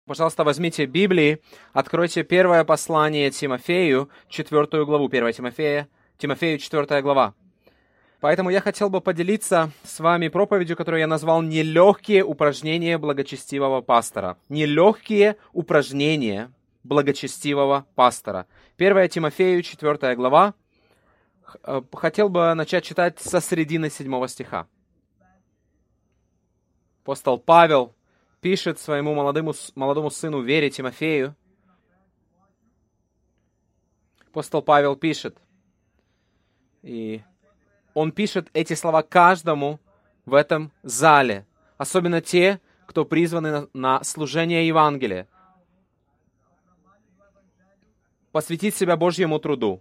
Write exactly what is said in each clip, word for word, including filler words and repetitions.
Пожалуйста, возьмите Библии, откройте первое послание Тимофею, четвертую главу, первое Тимофея, Тимофею, четвертая глава. Поэтому я хотел бы поделиться с вами проповедью, которую я назвал «Нелегкие упражнения благочестивого пастора». Нелегкие упражнения благочестивого пастора. первое Тимофею, четвертая глава. Хотел бы начать читать со середины седьмого стиха. Апостол Павел пишет своему молодому, молодому сыну Вере Тимофею. Апостол Павел пишет, и он пишет эти слова каждому в этом зале, особенно те, кто призваны на, на служение Евангелия, посвятить себя Божьему труду.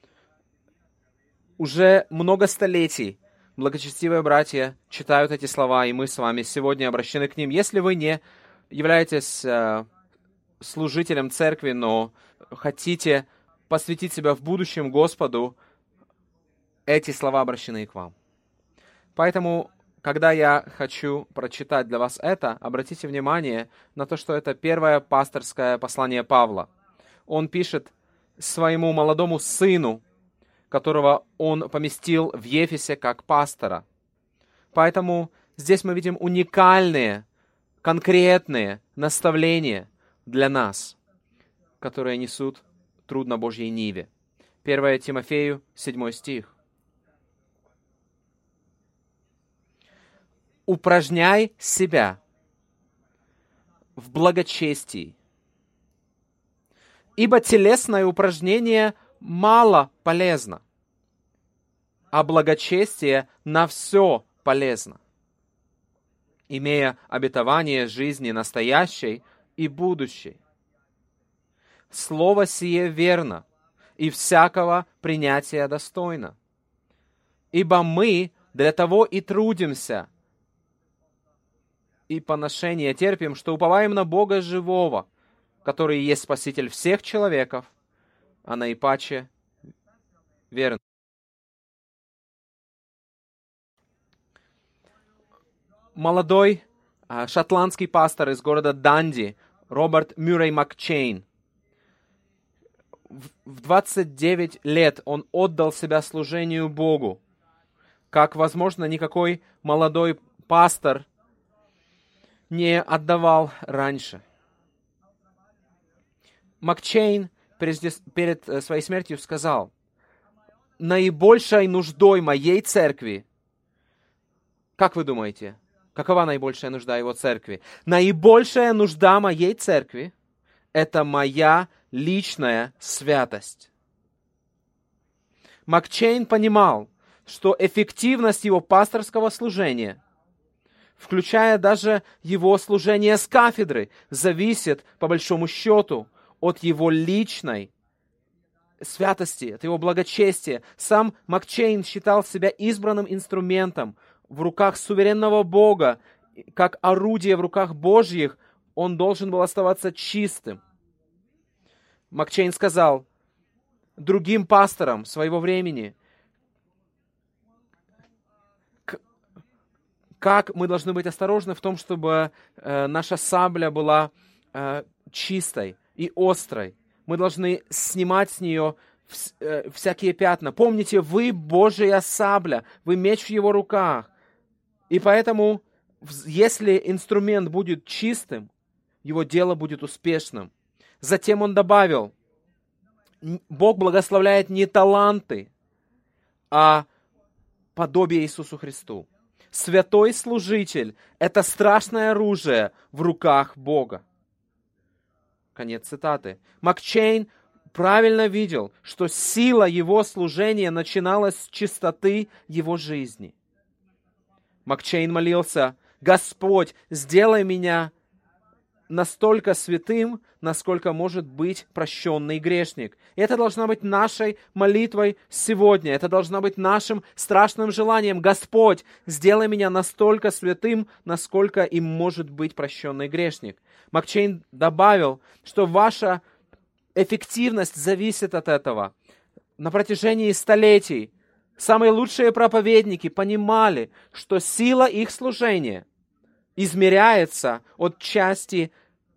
Уже много столетий благочестивые братья читают эти слова, и мы с вами сегодня обращены к ним. Если вы не являетесь э, служителем церкви, но хотите посвятить себя в будущем Господу, эти слова обращены и к вам. Поэтому, когда я хочу прочитать для вас это, обратите внимание на то, что это первое пасторское послание Павла. Он пишет своему молодому сыну, которого он поместил в Ефесе как пастора. Поэтому здесь мы видим уникальные, конкретные наставления для нас, которые несут труд на Божьей ниве. первое Тимофею, седьмой стих. «Упражняй себя в благочестии, ибо телесное упражнение мало полезно, а благочестие на все полезно, имея обетование жизни настоящей и будущей. Слово сие верно, и всякого принятия достойно. Ибо мы для того и трудимся, и поношение терпим, что уповаем на Бога живого, который есть Спаситель всех человеков, а наипаче верно». Молодой а, шотландский пастор из города Данди, Роберт Мюррей Макчейн, в, в двадцать девять лет он отдал себя служению Богу, как, возможно, никакой молодой пастор не отдавал раньше. Макчейн перед своей смертью сказал: «Наибольшей нуждой моей церкви», как вы думаете, какова наибольшая нужда его церкви? Наибольшая нужда моей церкви — это моя личная святость. Макчейн понимал, что эффективность его пасторского служения, включая даже его служение с кафедры, зависит, по большому счету, от его личной святости, от его благочестия. Сам Макчейн считал себя избранным инструментом в руках суверенного Бога, как орудие в руках Божьих. Он должен был оставаться чистым. Макчейн сказал другим пасторам своего времени, как мы должны быть осторожны в том, чтобы э, наша сабля была э, чистой и острой. Мы должны снимать с нее вс- э, всякие пятна. Помните, вы Божья сабля, вы меч в его руках. И поэтому, если инструмент будет чистым, его дело будет успешным. Затем он добавил: Бог благословляет не таланты, а подобие Иисусу Христу. Святой служитель — это страшное оружие в руках Бога. Конец цитаты. Макчейн правильно видел, что сила его служения начиналась с чистоты его жизни. Макчейн молился: «Господь, сделай меня настолько святым, насколько может быть прощенный грешник». И это должна быть нашей молитвой сегодня. Это должна быть нашим страшным желанием. «Господь, сделай меня настолько святым, насколько им может быть прощенный грешник». Макчейн добавил, что ваша эффективность зависит от этого. На протяжении столетий самые лучшие проповедники понимали, что сила их служения измеряется от части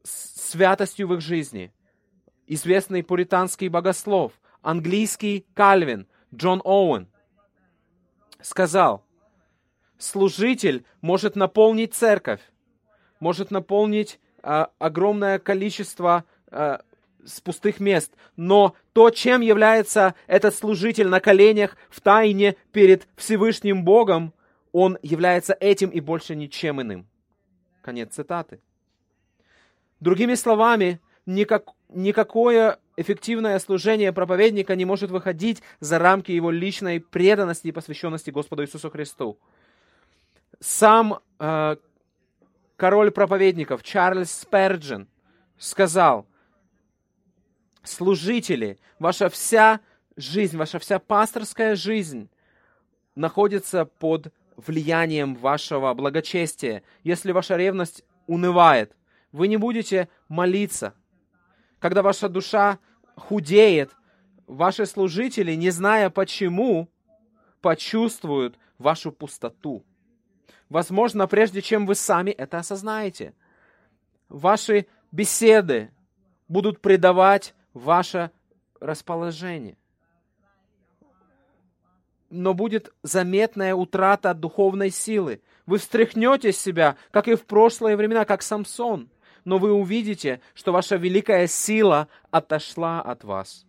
святостью в их жизни. Известный пуританский богослов, английский Кальвин, Джон Оуэн, сказал: служитель может наполнить церковь, может наполнить э, огромное количество э, с пустых мест, но то, чем является этот служитель на коленях в тайне перед Всевышним Богом, он является этим и больше ничем иным. Конец цитаты. Другими словами, никак, никакое эффективное служение проповедника не может выходить за рамки его личной преданности и посвященности Господу Иисусу Христу. Сам э, король проповедников Чарльз Сперджен сказал: служители, ваша вся жизнь, ваша вся пасторская жизнь находится под влиянием вашего благочестия. Если ваша ревность унывает, вы не будете молиться. Когда ваша душа худеет, ваши служители, не зная почему, почувствуют вашу пустоту. Возможно, прежде чем вы сами это осознаете. Ваши беседы будут придавать ваше расположение. Но будет заметная утрата духовной силы. Вы встряхнете себя, как и в прошлые времена, как Самсон. Но вы увидите, что ваша великая сила отошла от вас.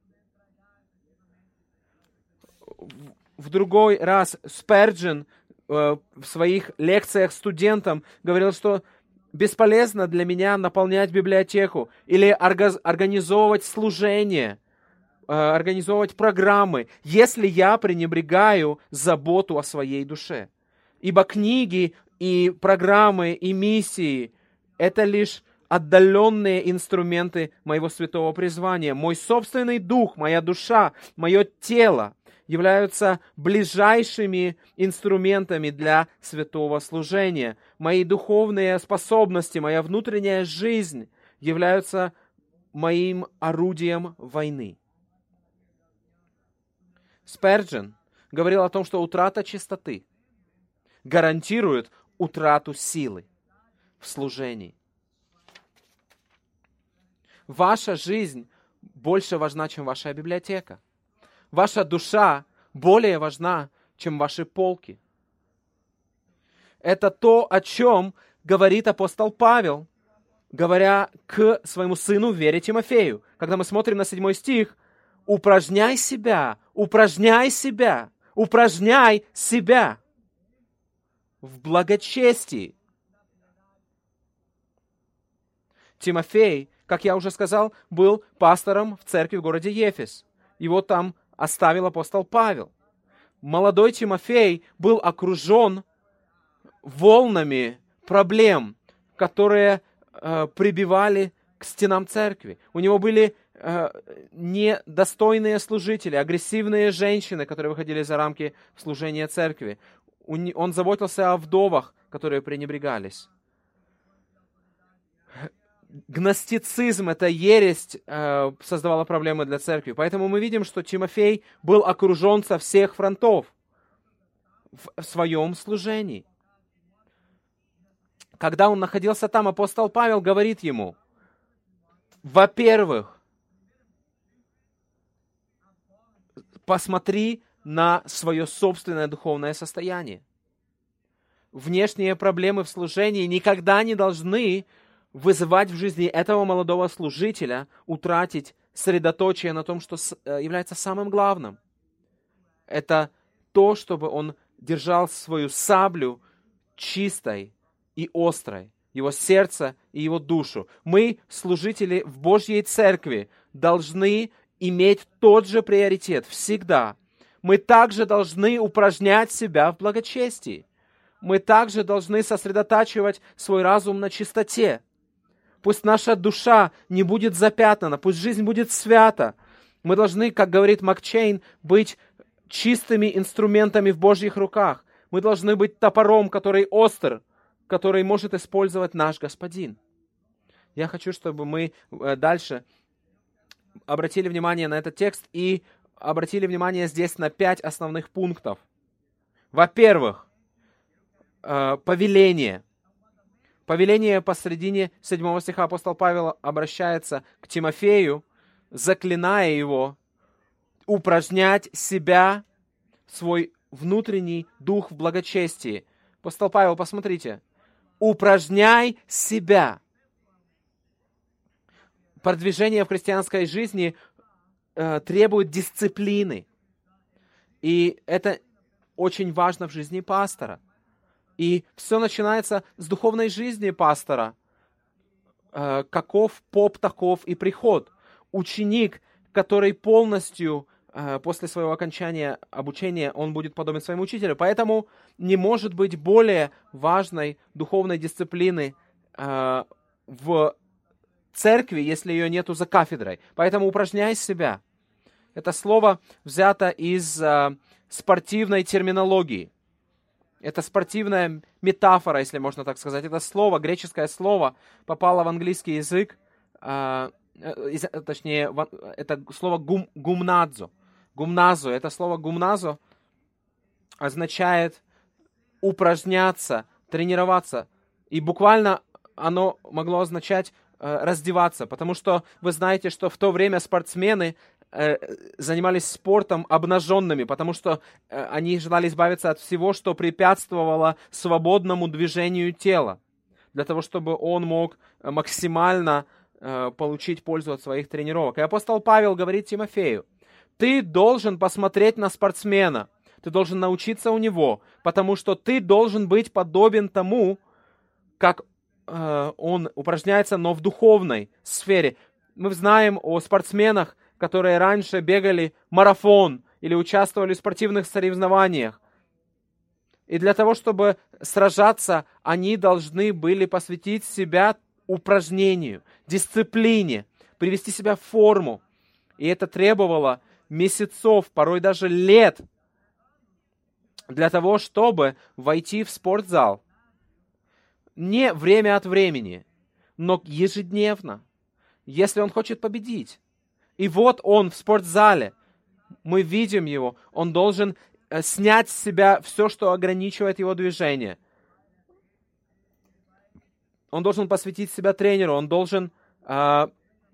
В другой раз Сперджен э, в своих лекциях студентам говорил, что бесполезно для меня наполнять библиотеку или орга- организовывать служение, э, организовывать программы, если я пренебрегаю заботу о своей душе. Ибо книги и программы и миссии — это лишь отдаленные инструменты моего святого призвания. Мой собственный дух, моя душа, мое тело являются ближайшими инструментами для святого служения. Мои духовные способности, моя внутренняя жизнь являются моим орудием войны. Сперджен говорил о том, что утрата чистоты гарантирует утрату силы в служении. Ваша жизнь больше важна, чем ваша библиотека. Ваша душа более важна, чем ваши полки. Это то, о чем говорит апостол Павел, говоря к своему сыну в вере Тимофею. Когда мы смотрим на седьмой стих: «Упражняй себя, упражняй себя, упражняй себя в благочестии». Тимофей, как я уже сказал, был пастором в церкви в городе Ефес. Его там оставил апостол Павел. Молодой Тимофей был окружен волнами проблем, которые э, прибивали к стенам церкви. У него были э, недостойные служители, агрессивные женщины, которые выходили за рамки служения церкви. Он заботился о вдовах, которые пренебрегались. Гностицизм, эта ересь, э, создавала проблемы для церкви. Поэтому мы видим, что Тимофей был окружен со всех фронтов в своем служении. Когда он находился там, апостол Павел говорит ему: во-первых, посмотри на свое собственное духовное состояние. Внешние проблемы в служении никогда не должны вызывать в жизни этого молодого служителя утратить сосредоточие на том, что является самым главным. Это то, чтобы он держал свою саблю чистой и острой, его сердце и его душу. Мы, служители в Божьей церкви, должны иметь тот же приоритет всегда. Мы также должны упражнять себя в благочестии. Мы также должны сосредотачивать свой разум на чистоте. Пусть наша душа не будет запятнана, пусть жизнь будет свята. Мы должны, как говорит Макчейн, быть чистыми инструментами в Божьих руках. Мы должны быть топором, который остр, который может использовать наш Господин. Я хочу, чтобы мы дальше обратили внимание на этот текст и обратили внимание здесь на пять основных пунктов. Во-первых, повеление. Повеление посредине седьмого стиха апостол Павел обращается к Тимофею, заклиная его упражнять себя, свой внутренний дух в благочестии. Апостол Павел, посмотрите, упражняй себя. Продвижение в христианской жизни э, требует дисциплины. И это очень важно в жизни пастора. И все начинается с духовной жизни пастора. Э, каков поп, таков и приход. Ученик, который полностью э, после своего окончания обучения, он будет подобен своему учителю. Поэтому не может быть более важной духовной дисциплины э, в церкви, если ее нету за кафедрой. Поэтому упражняй себя. Это слово взято из э, спортивной терминологии. Это спортивная метафора, если можно так сказать. Это слово, греческое слово, попало в английский язык, э, э, точнее, в, это слово гум, гумназо. Гумназо, это слово гумназо означает упражняться, тренироваться. И буквально оно могло означать э, раздеваться, потому что вы знаете, что в то время спортсмены занимались спортом обнаженными, потому что они желали избавиться от всего, что препятствовало свободному движению тела, для того, чтобы он мог максимально получить пользу от своих тренировок. И апостол Павел говорит Тимофею: ты должен посмотреть на спортсмена, ты должен научиться у него, потому что ты должен быть подобен тому, как он упражняется, но в духовной сфере. Мы знаем о спортсменах, которые раньше бегали марафон или участвовали в спортивных соревнованиях. И для того, чтобы сражаться, они должны были посвятить себя упражнению, дисциплине, привести себя в форму. И это требовало месяцев, порой даже лет, для того, чтобы войти в спортзал. Не время от времени, но ежедневно, если он хочет победить. И вот он в спортзале, мы видим его, он должен снять с себя все, что ограничивает его движение. Он должен посвятить себя тренеру, он должен э,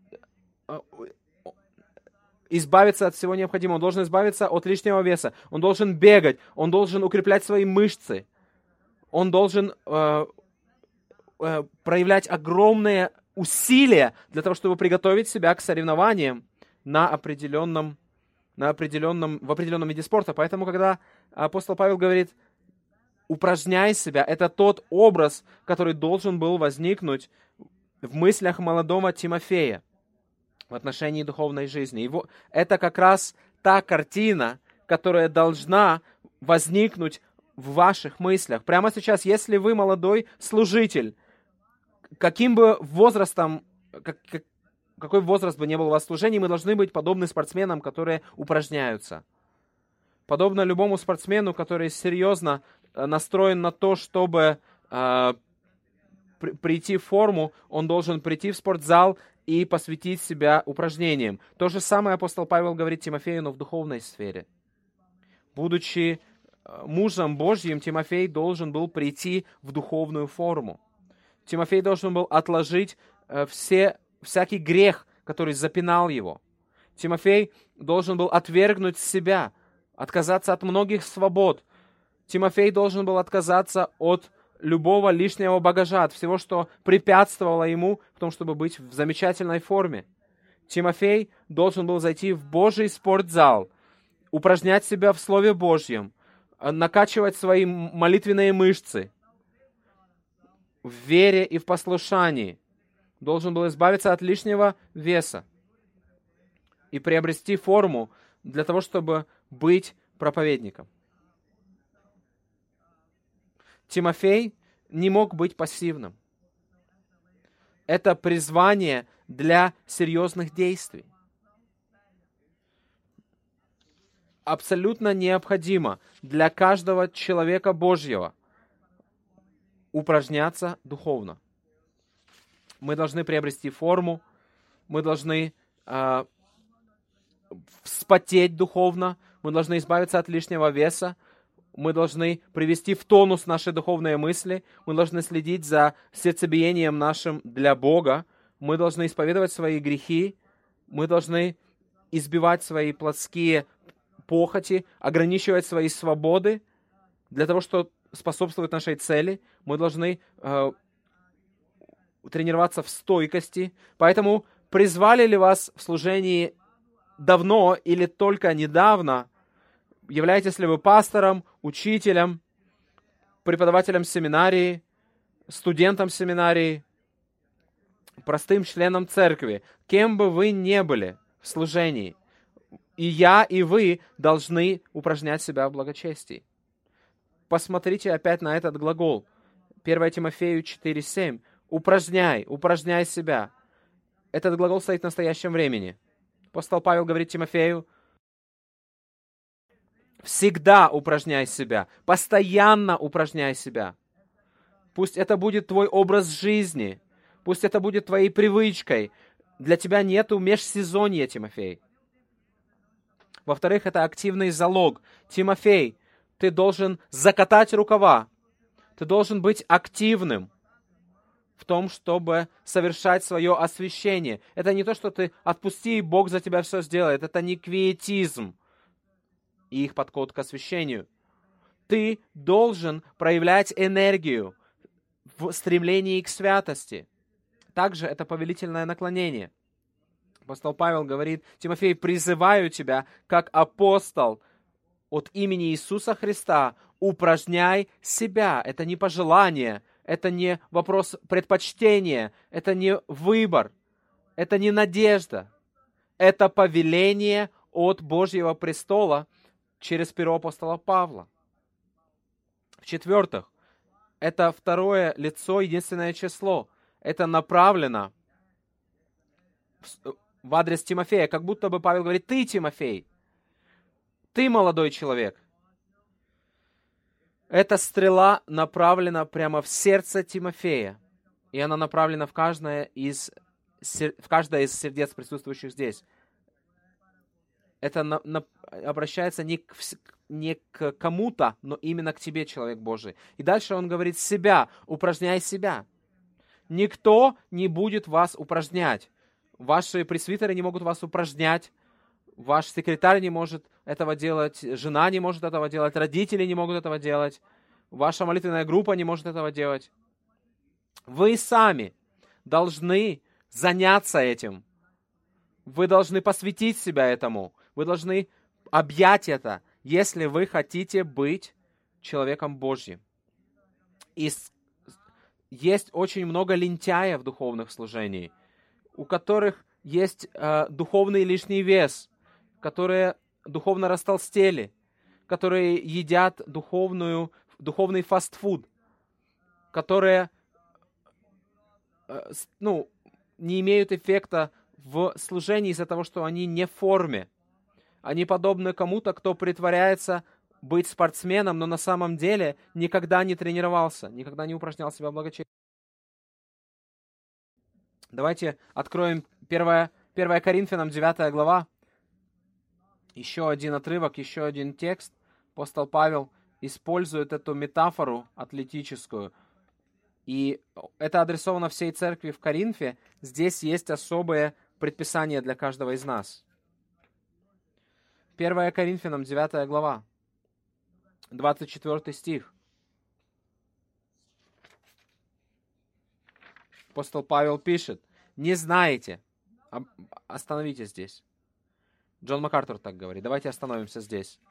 избавиться от всего необходимого, он должен избавиться от лишнего веса, он должен бегать, он должен укреплять свои мышцы, он должен э, э, проявлять огромные усилия для того, чтобы приготовить себя к соревнованиям на определенном, на определенном, в определенном виде спорта. Поэтому, когда апостол Павел говорит, упражняй себя, это тот образ, который должен был возникнуть в мыслях молодого Тимофея в отношении духовной жизни. Его, это как раз та картина, которая должна возникнуть в ваших мыслях. Прямо сейчас, если вы молодой служитель, каким бы возрастом, как, как, какой возраст бы ни был у вас в служении, мы должны быть подобны спортсменам, которые упражняются. Подобно любому спортсмену, который серьезно настроен на то, чтобы э, при, прийти в форму, он должен прийти в спортзал и посвятить себя упражнениям. То же самое апостол Павел говорит Тимофею, но в духовной сфере. Будучи мужем Божьим, Тимофей должен был прийти в духовную форму. Тимофей должен был отложить э, все, всякий грех, который запинал его. Тимофей должен был отвергнуть себя, отказаться от многих свобод. Тимофей должен был отказаться от любого лишнего багажа, от всего, что препятствовало ему в том, чтобы быть в замечательной форме. Тимофей должен был зайти в Божий спортзал, упражнять себя в Слове Божьем, накачивать свои молитвенные мышцы в вере и в послушании. Должен был избавиться от лишнего веса и приобрести форму для того, чтобы быть проповедником. Тимофей не мог быть пассивным. Это призвание для серьезных действий. Абсолютно необходимо для каждого человека Божьего упражняться духовно. Мы должны приобрести форму, мы должны э, вспотеть духовно, мы должны избавиться от лишнего веса, Мы должны привести в тонус наши духовные мысли. Мы должны следить за сердцебиением нашим для Бога. Мы должны исповедовать свои грехи. Мы должны избивать свои плотские похоти, ограничивать свои свободы для того, чтобы способствовать нашей цели. Мы должны э, тренироваться в стойкости. Поэтому призвали ли вас в служении давно или только недавно? Являетесь ли вы пастором, учителем, преподавателем семинарии, студентом семинарии, простым членом церкви? Кем бы вы ни были в служении, и я, и вы должны упражнять себя в благочестии. Посмотрите опять на этот глагол. первое Тимофею четыре семь. Упражняй, упражняй себя. Этот глагол стоит в настоящем времени. Апостол Павел говорит Тимофею: всегда упражняй себя, постоянно упражняй себя. Пусть это будет твой образ жизни, пусть это будет твоей привычкой. Для тебя нету межсезонья, Тимофей. Во-вторых, это активный залог. Тимофей, ты должен закатать рукава, ты должен быть активным в том, чтобы совершать свое освящение. Это не то, что ты отпусти, и Бог за тебя все сделает. Это не квиетизм и их подход к освящению. Ты должен проявлять энергию в стремлении к святости. Также это повелительное наклонение. Апостол Павел говорит: Тимофей, призываю тебя, как апостол от имени Иисуса Христа, упражняй себя. Это не пожелание, это не вопрос предпочтения, это не выбор, это не надежда. Это повеление от Божьего престола через перо апостола Павла. В-четвертых, это второе лицо, единственное число. Это направлено в адрес Тимофея, как будто бы Павел говорит: ты, Тимофей, ты молодой человек. Эта стрела направлена прямо в сердце Тимофея, и она направлена в каждое из, в каждое из сердец, присутствующих здесь. Это на, на, обращается не к, не к кому-то, но именно к тебе, человек Божий. И дальше он говорит: себя, упражняй себя. Никто не будет вас упражнять. Ваши пресвитеры не могут вас упражнять. Ваш секретарь не может этого делать, жена не может этого делать, родители не могут этого делать, ваша молитвенная группа не может этого делать. Вы сами должны заняться этим. Вы должны посвятить себя этому. Вы должны объять это, если вы хотите быть человеком Божьим. И есть очень много лентяев в духовных служениях, у которых есть э, духовный лишний вес, которые духовно растолстели, которые едят духовную, духовный фастфуд, которые э, ну, не имеют эффекта в служении из-за того, что они не в форме. Они подобны кому-то, кто притворяется быть спортсменом, но на самом деле никогда не тренировался, никогда не упражнял себя в благочестии. Давайте откроем первое Коринфянам девятая глава. Еще один отрывок, еще один текст. Апостол Павел использует эту метафору атлетическую. И это адресовано всей церкви в Коринфе. Здесь есть особое предписание для каждого из нас. первое Коринфянам девятая глава, двадцать четвёртый стих. Апостол Павел пишет: «Не знаете». Остановитесь здесь. Джон МакАртур так говорит. Давайте остановимся здесь.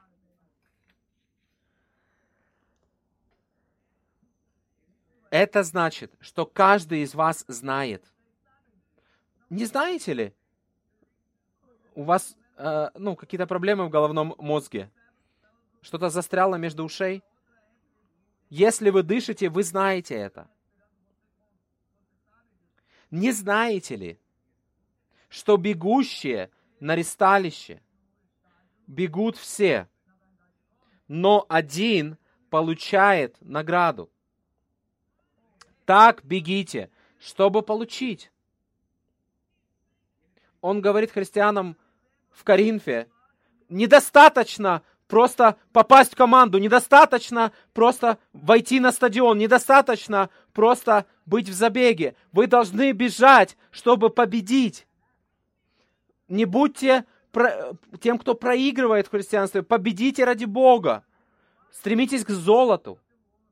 Это значит, что каждый из вас знает. Не знаете ли? У вас э, ну, какие-то проблемы в головном мозге? Что-то застряло между ушей? Если вы дышите, вы знаете это. Не знаете ли, что бегущие на ристалище бегут все, но один получает награду? Так бегите, чтобы получить. Он говорит христианам в Коринфе: недостаточно просто попасть в команду, недостаточно просто войти на стадион, недостаточно просто быть в забеге. Вы должны бежать, чтобы победить. Не будьте про... тем, кто проигрывает в христианстве. Победите ради Бога. Стремитесь к золоту.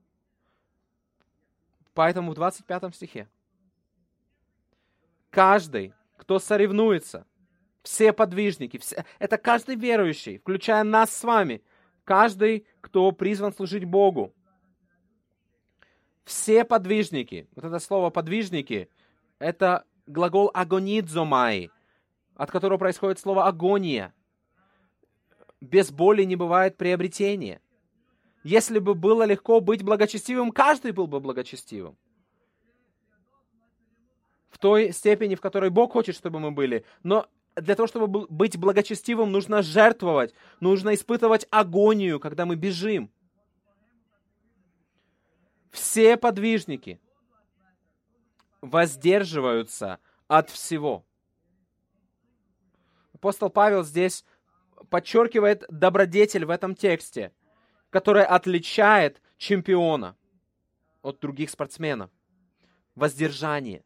Поэтому в двадцать пятом стихе каждый, кто соревнуется, все подвижники, все, это каждый верующий, включая нас с вами, каждый, кто призван служить Богу. Все подвижники, вот это слово подвижники, это глагол агонидзомай, от которого происходит слово агония. Без боли не бывает приобретения. Если бы было легко быть благочестивым, каждый был бы благочестивым. В той степени, в которой Бог хочет, чтобы мы были. Но для того, чтобы быть благочестивым, нужно жертвовать, нужно испытывать агонию, когда мы бежим. Все подвижники воздерживаются от всего. Апостол Павел здесь подчеркивает добродетель в этом тексте, которая отличает чемпиона от других спортсменов. Воздержание.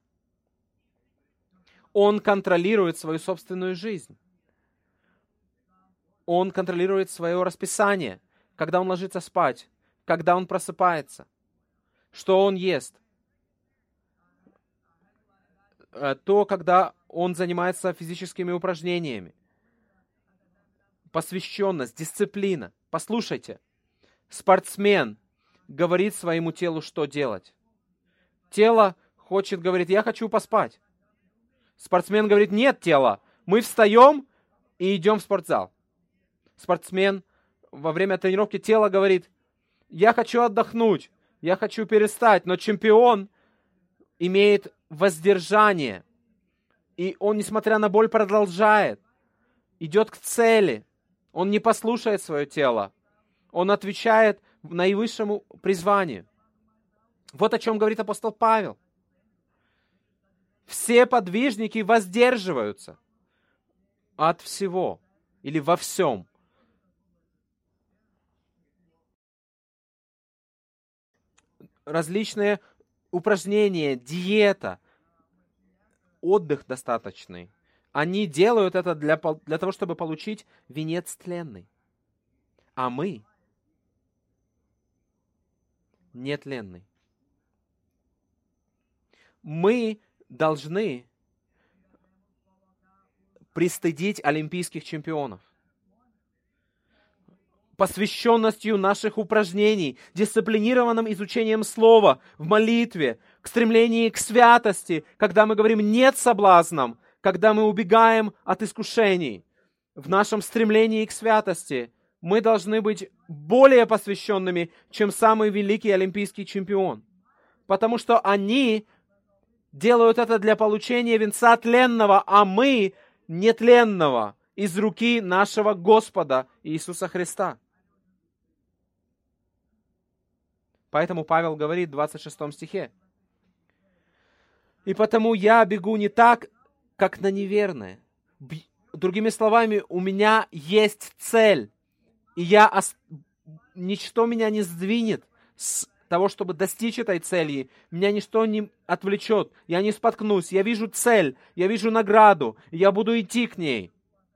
Он контролирует свою собственную жизнь. Он контролирует свое расписание, когда он ложится спать, когда он просыпается, что он ест. То, когда он занимается физическими упражнениями. Посвященность, дисциплина. Послушайте, спортсмен говорит своему телу, что делать. Тело хочет, говорит, я хочу поспать. Спортсмен говорит, нет, тело, мы встаем и идем в спортзал. Спортсмен во время тренировки тела говорит, я хочу отдохнуть, я хочу перестать, но чемпион имеет воздержание. И он, несмотря на боль, продолжает, идет к цели. Он не послушает свое тело. Он отвечает наивысшему призванию. Вот о чем говорит апостол Павел. Все подвижники воздерживаются от всего или во всем. Различные упражнения, диета, отдых достаточный. Они делают это для, для того, чтобы получить венец тленный. А мы нетленный. Мы должны пристыдить олимпийских чемпионов. Посвященностью наших упражнений, дисциплинированным изучением слова, в молитве, к стремлению к святости, когда мы говорим «нет» соблазнам, когда мы убегаем от искушений. В нашем стремлении к святости мы должны быть более посвященными, чем самый великий олимпийский чемпион. Потому что они делают это для получения венца тленного, а мы нетленного из руки нашего Господа Иисуса Христа. Поэтому Павел говорит в двадцать шестом стихе. «И потому я бегу не так, как на неверное». Другими словами, у меня есть цель, и я ос... ничто меня не сдвинет с того, чтобы достичь этой цели. Меня ничто не отвлечет, я не споткнусь. Я вижу цель, я вижу награду, и я буду идти к ней.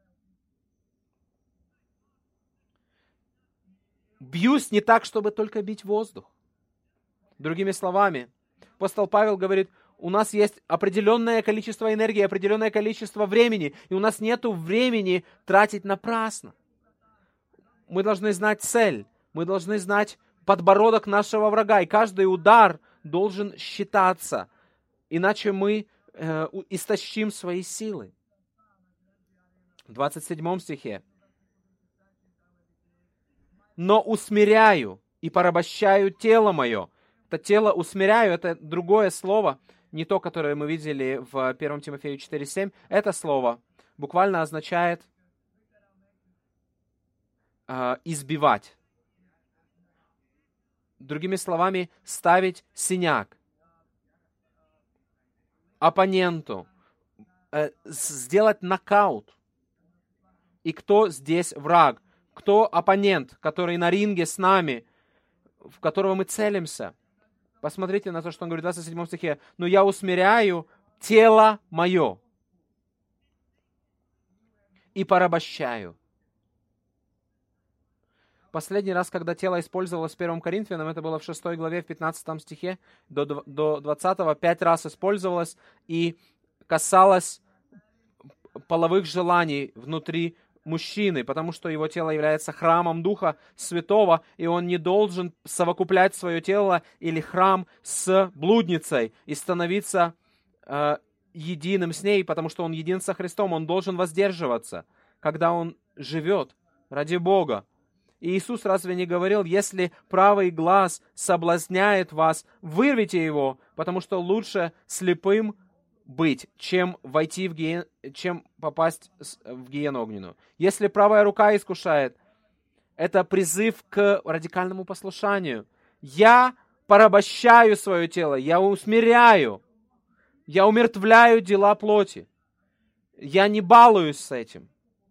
Бьюсь не так, чтобы только бить воздух. Другими словами, апостол Павел говорит, у нас есть определенное количество энергии, определенное количество времени, и у нас нет времени тратить напрасно. Мы должны знать цель, мы должны знать подбородок нашего врага, и каждый удар должен считаться, иначе мы э, истощим свои силы. В двадцать седьмом стихе. «Но усмиряю и порабощаю тело мое». Это тело усмиряю, это другое слово, не то, которое мы видели в первом Тимофею четыре семь. Это слово буквально означает э, избивать. Другими словами, ставить синяк оппоненту, э, сделать нокаут. И кто здесь враг? Кто оппонент, который на ринге с нами, в которого мы целимся? Посмотрите на то, что он говорит в двадцать седьмом стихе. «Но я усмиряю тело мое и порабощаю». Последний раз, когда тело использовалось в первом Коринфянам, это было в шестой главе, в пятнадцатом стихе, до, до двадцатого, пять раз использовалось и касалось половых желаний внутри мужчины, потому что его тело является храмом Духа Святого, и он не должен совокуплять свое тело или храм с блудницей и становиться э, единым с ней, потому что он един со Христом, он должен воздерживаться, когда он живет ради Бога. И Иисус разве не говорил, если правый глаз соблазняет вас, вырвите его, потому что лучше слепым быть, чем войти в ген... чем попасть в гиену огненную. Если правая рука искушает, это призыв к радикальному послушанию. Я порабощаю свое тело, я усмиряю, я умертвляю дела плоти. Я не балуюсь с этим.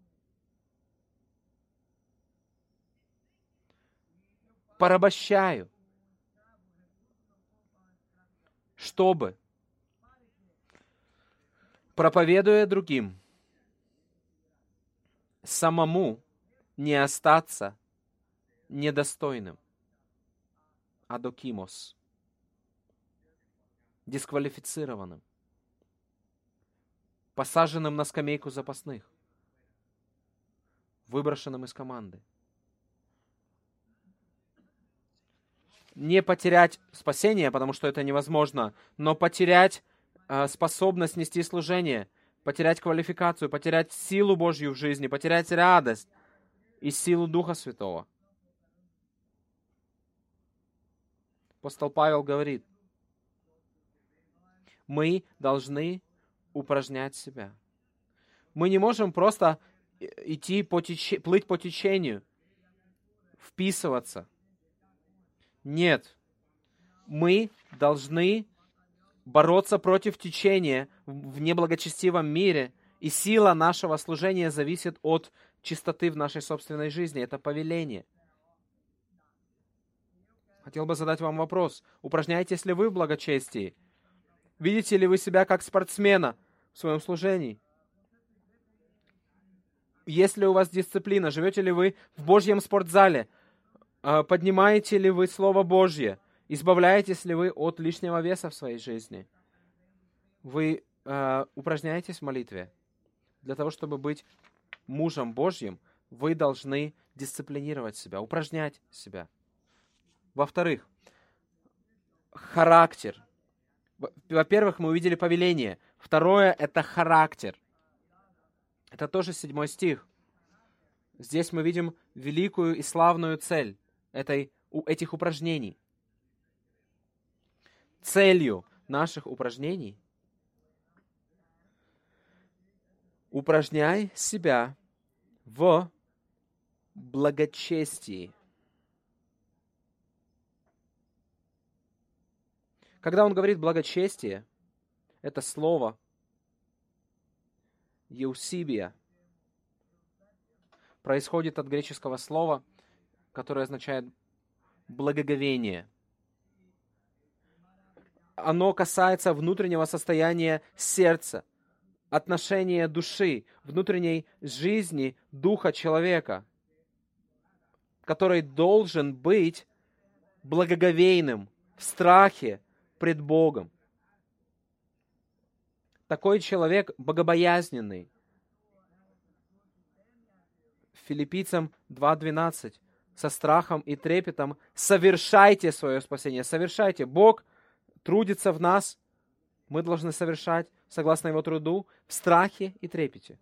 Порабощаю, чтобы, проповедуя другим, самому не остаться недостойным, адокимос, дисквалифицированным, посаженным на скамейку запасных, выброшенным из команды. Не потерять спасение, потому что это невозможно, но потерять э, способность нести служение, потерять квалификацию, потерять силу Божью в жизни, потерять радость и силу Духа Святого. Апостол Павел говорит, мы должны упражнять себя. Мы не можем просто идти по теч... плыть по течению, вписываться. Нет, мы должны бороться против течения в неблагочестивом мире, и сила нашего служения зависит от чистоты в нашей собственной жизни. Это повеление. Хотел бы задать вам вопрос. Упражняетесь ли вы в благочестии? Видите ли вы себя как спортсмена в своем служении? Есть ли у вас дисциплина? Живете ли вы в Божьем спортзале? Поднимаете ли вы Слово Божье? Избавляетесь ли вы от лишнего веса в своей жизни? Вы э, упражняетесь в молитве? Для того, чтобы быть мужем Божьим, вы должны дисциплинировать себя, упражнять себя. Во-вторых, характер. Во-первых, мы увидели повеление. Второе — это характер. Это тоже седьмой стих. Здесь мы видим великую и славную цель этой, этих упражнений. Целью наших упражнений упражняй себя в благочестии. Когда он говорит благочестие, это слово «еусибия» происходит от греческого слова, которое означает благоговение. Оно касается внутреннего состояния сердца, отношения души, внутренней жизни духа человека, который должен быть благоговейным, в страхе пред Богом. Такой человек богобоязненный. Филиппийцам два двенадцать. Со страхом и трепетом совершайте свое спасение. Совершайте. Бог трудится в нас. Мы должны совершать, согласно Его труду, в страхе и трепете.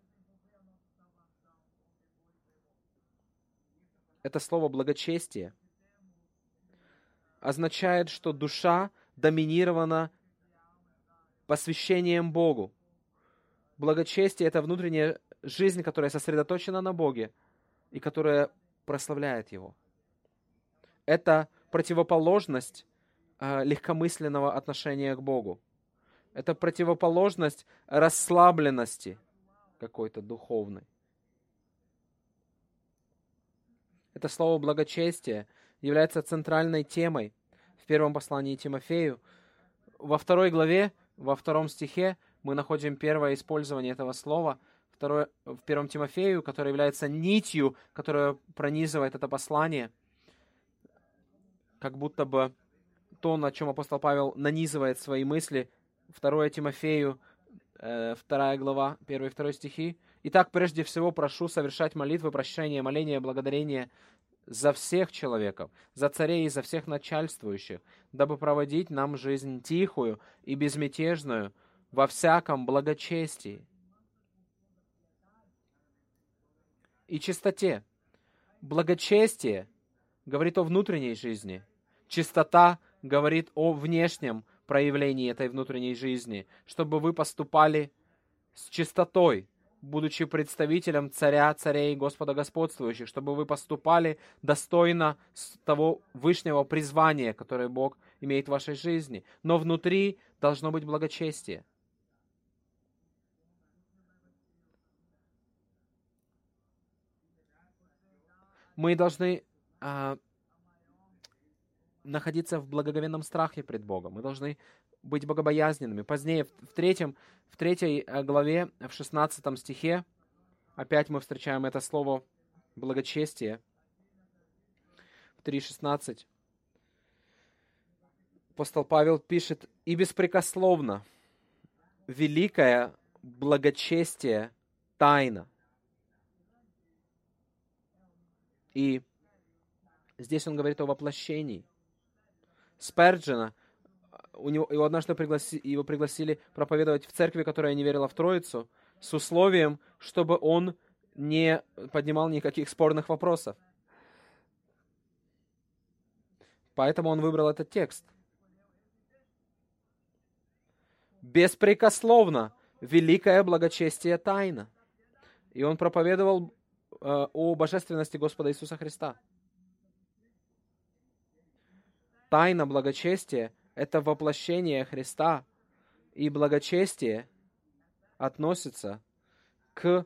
Это слово «благочестие» означает, что душа доминирована посвящением Богу. Благочестие — это внутренняя жизнь, которая сосредоточена на Боге и которая прославляет Его. Это противоположность э, легкомысленного отношения к Богу. Это противоположность расслабленности какой-то духовной. Это слово «благочестие» является центральной темой в первом послании Тимофею. Во второй главе, во втором стихе мы находим первое использование этого слова, второе, в первом Тимофею, которое является нитью, которая пронизывает это послание, как будто бы то, на чем апостол Павел нанизывает свои мысли. второе Тимофею, э, вторая глава, первый и второй стихи. «Итак, прежде всего прошу совершать молитвы, прощения, моления, благодарения за всех человеков, за царей и за всех начальствующих, дабы проводить нам жизнь тихую и безмятежную во всяком благочестии и чистоте». Благочестие говорит о внутренней жизни. Чистота говорит о внешнем проявлении этой внутренней жизни, чтобы вы поступали с чистотой, будучи представителем царя царей, Господа господствующих, чтобы вы поступали достойно того вышнего призвания, которое Бог имеет в вашей жизни. Но внутри должно быть благочестие. Мы должны а, находиться в благоговейном страхе пред Богом. Мы должны быть богобоязненными. Позднее, в, третьем, в третьей главе, в шестнадцатом стихе, опять мы встречаем это слово «благочестие». В три шестнадцать апостол Павел пишет: «И беспрекословно великое благочестие тайна». И здесь он говорит о воплощении. Сперджена, у него, его однажды пригласи, его пригласили проповедовать в церкви, которая не верила в Троицу, с условием, чтобы он не поднимал никаких спорных вопросов. Поэтому он выбрал этот текст. «Беспрекословно великое благочестие тайна». И он проповедовал э, о божественности Господа Иисуса Христа. Тайна благочестия — это воплощение Христа, и благочестие относится к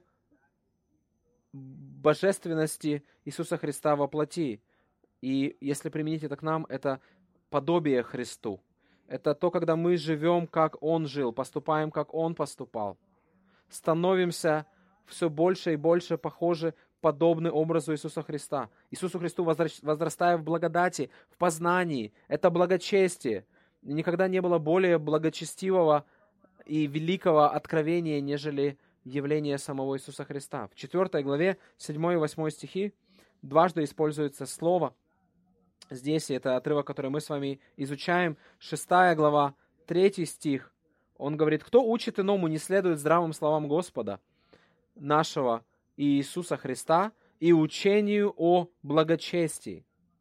божественности Иисуса Христа во плоти. И если применить это к нам, это подобие Христу. Это то, когда мы живем, как Он жил, поступаем, как Он поступал. Становимся все больше и больше похожи, подобны образу Иисуса Христа. Иисусу Христу возрастая в благодати, в познании. Это благочестие. Никогда не было более благочестивого и великого откровения, нежели явление самого Иисуса Христа. В четвёртой главе, седьмой и восьмой стихи, дважды используется слово. Здесь это отрывок, который мы с вами изучаем. Шестая глава, третий стих. Он говорит: «Кто учит иному, не следует здравым словам Господа нашего и Иисуса Христа и учению о благочестии».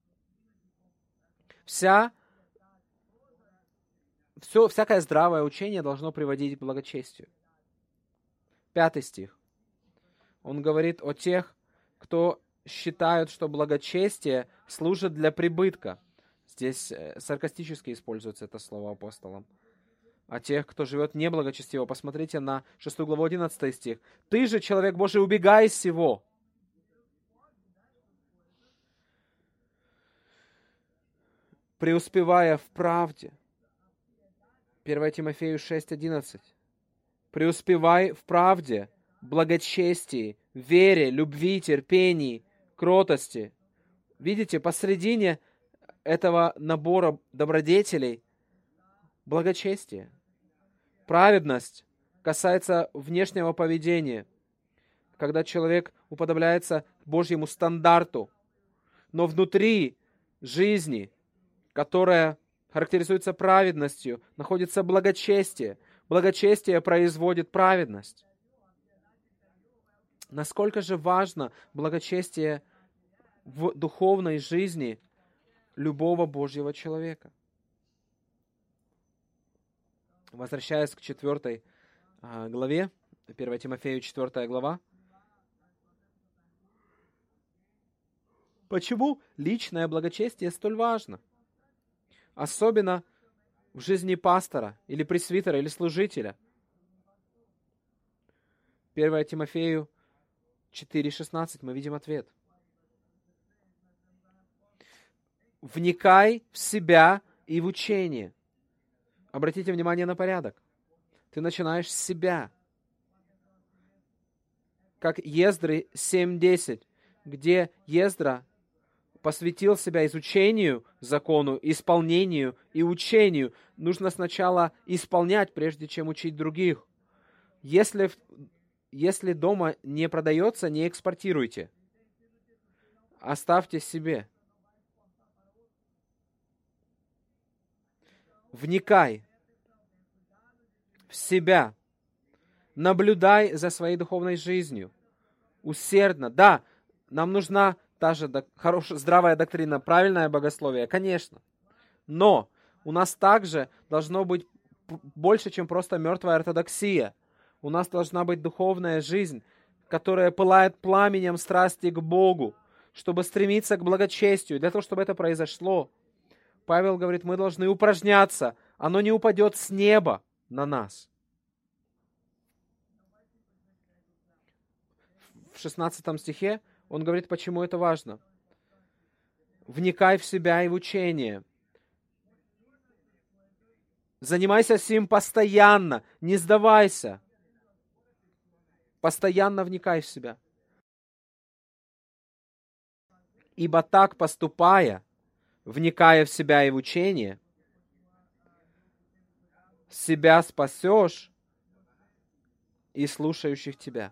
Вся, все, всякое здравое учение должно приводить к благочестию. Пятый стих. Он говорит о тех, кто считают, что благочестие служит для прибытка. Здесь саркастически используется это слово апостолом. А тех, кто живет неблагочестиво, посмотрите на шестую главу, одиннадцатый стих. «Ты же, человек Божий, убегай из сего». «Преуспевая в правде». первое Тимофею шесть, одиннадцать. «Преуспевай в правде, благочестии, вере, любви, терпении, кротости». Видите, посредине этого набора добродетелей благочестие. Праведность касается внешнего поведения, когда человек уподобляется Божьему стандарту, но внутри жизни, которая характеризуется праведностью, находится благочестие. Благочестие производит праведность. Насколько же важно благочестие в духовной жизни любого Божьего человека? Возвращаясь к четвертой а, главе, первое Тимофею, четвертая глава. Почему личное благочестие столь важно? Особенно в жизни пастора, или пресвитера, или служителя. первое Тимофею четыре шестнадцать мы видим ответ. вникай в себя и в учение. Обратите внимание на порядок. Ты начинаешь с себя. Как Ездры семь десять, где Ездра посвятил себя изучению закону, исполнению и учению. Нужно сначала исполнять, прежде чем учить других. Если, если дома не продается, не экспортируйте. Оставьте себе. Вникай в себя. Наблюдай за своей духовной жизнью. Усердно. Да, нам нужна та же док- хорошая, здравая доктрина, правильное богословие, конечно. Но у нас также должно быть п- больше, чем просто мертвая ортодоксия. У нас должна быть духовная жизнь, которая пылает пламенем страсти к Богу, чтобы стремиться к благочестию. Для того, чтобы это произошло, Павел говорит, мы должны упражняться. Оно не упадет с неба на нас. В шестнадцатом стихе он говорит, почему это важно. Вникай в себя и в учение. Занимайся сим постоянно, не сдавайся. Постоянно вникай в себя. Ибо так поступая, вникая в себя и в учение, себя спасешь и слушающих тебя.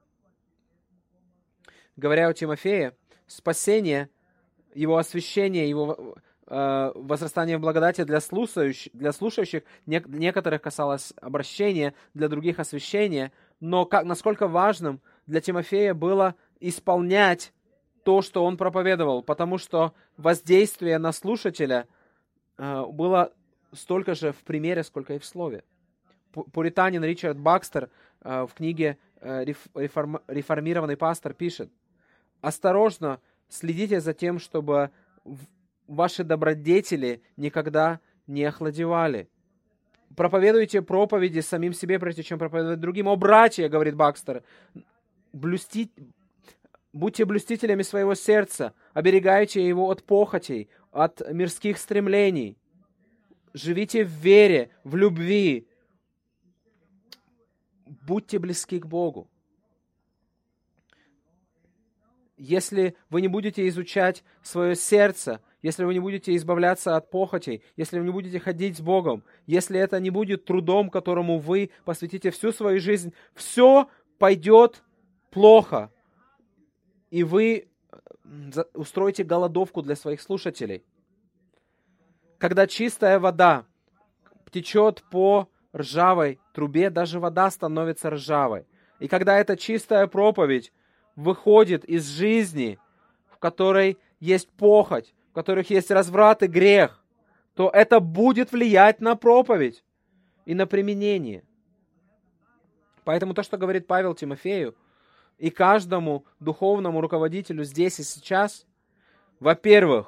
Говоря о Тимофее, спасение, его освящение, его э, возрастание в благодати для слушающих, для слушающих не, некоторых касалось обращения, для других освящения, но как, насколько важным для Тимофея было исполнять то, что он проповедовал, потому что воздействие на слушателя э, было столько же в примере, сколько и в слове. Пуританин Ричард Бакстер э, в книге э, реформ, «Реформированный пастор» пишет: «Осторожно следите за тем, чтобы ваши добродетели никогда не охладевали. Проповедуйте проповеди самим себе, прежде чем проповедовать другим. О, братья, — говорит Бакстер, — блюсти... будьте блюстителями своего сердца, оберегайте его от похотей, от мирских стремлений. Живите в вере, в любви. Будьте близки к Богу. Если вы не будете изучать свое сердце, если вы не будете избавляться от похотей, если вы не будете ходить с Богом, если это не будет трудом, которому вы посвятите всю свою жизнь, все пойдет плохо. И вы устроите голодовку для своих слушателей. Когда чистая вода течет по ржавой трубе, даже вода становится ржавой. И когда эта чистая проповедь выходит из жизни, в которой есть похоть, в которых есть разврат и грех, то это будет влиять на проповедь и на применение. Поэтому то, что говорит Павел Тимофею и каждому духовному руководителю здесь и сейчас, во-первых,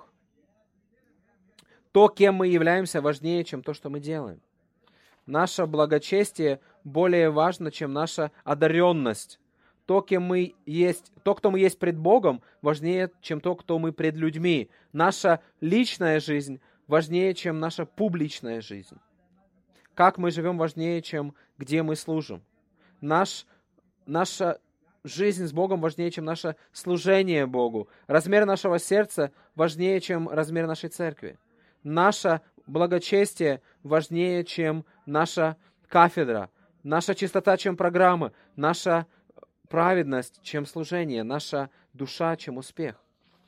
то, кем мы являемся, важнее, чем то, что мы делаем. Наше благочестие более важно, чем наша одаренность. То, кем мы есть, то, кто мы есть пред Богом, важнее, чем то, кто мы пред людьми. Наша личная жизнь важнее, чем наша публичная жизнь. Как мы живем, важнее, чем где мы служим. Наш, наша жизнь с Богом важнее, чем наше служение Богу. Размер нашего сердца важнее, чем размер нашей церкви. Наше благочестие важнее, чем наша кафедра. Наша чистота, чем программы. Наша праведность, чем служение. Наша душа, чем успех.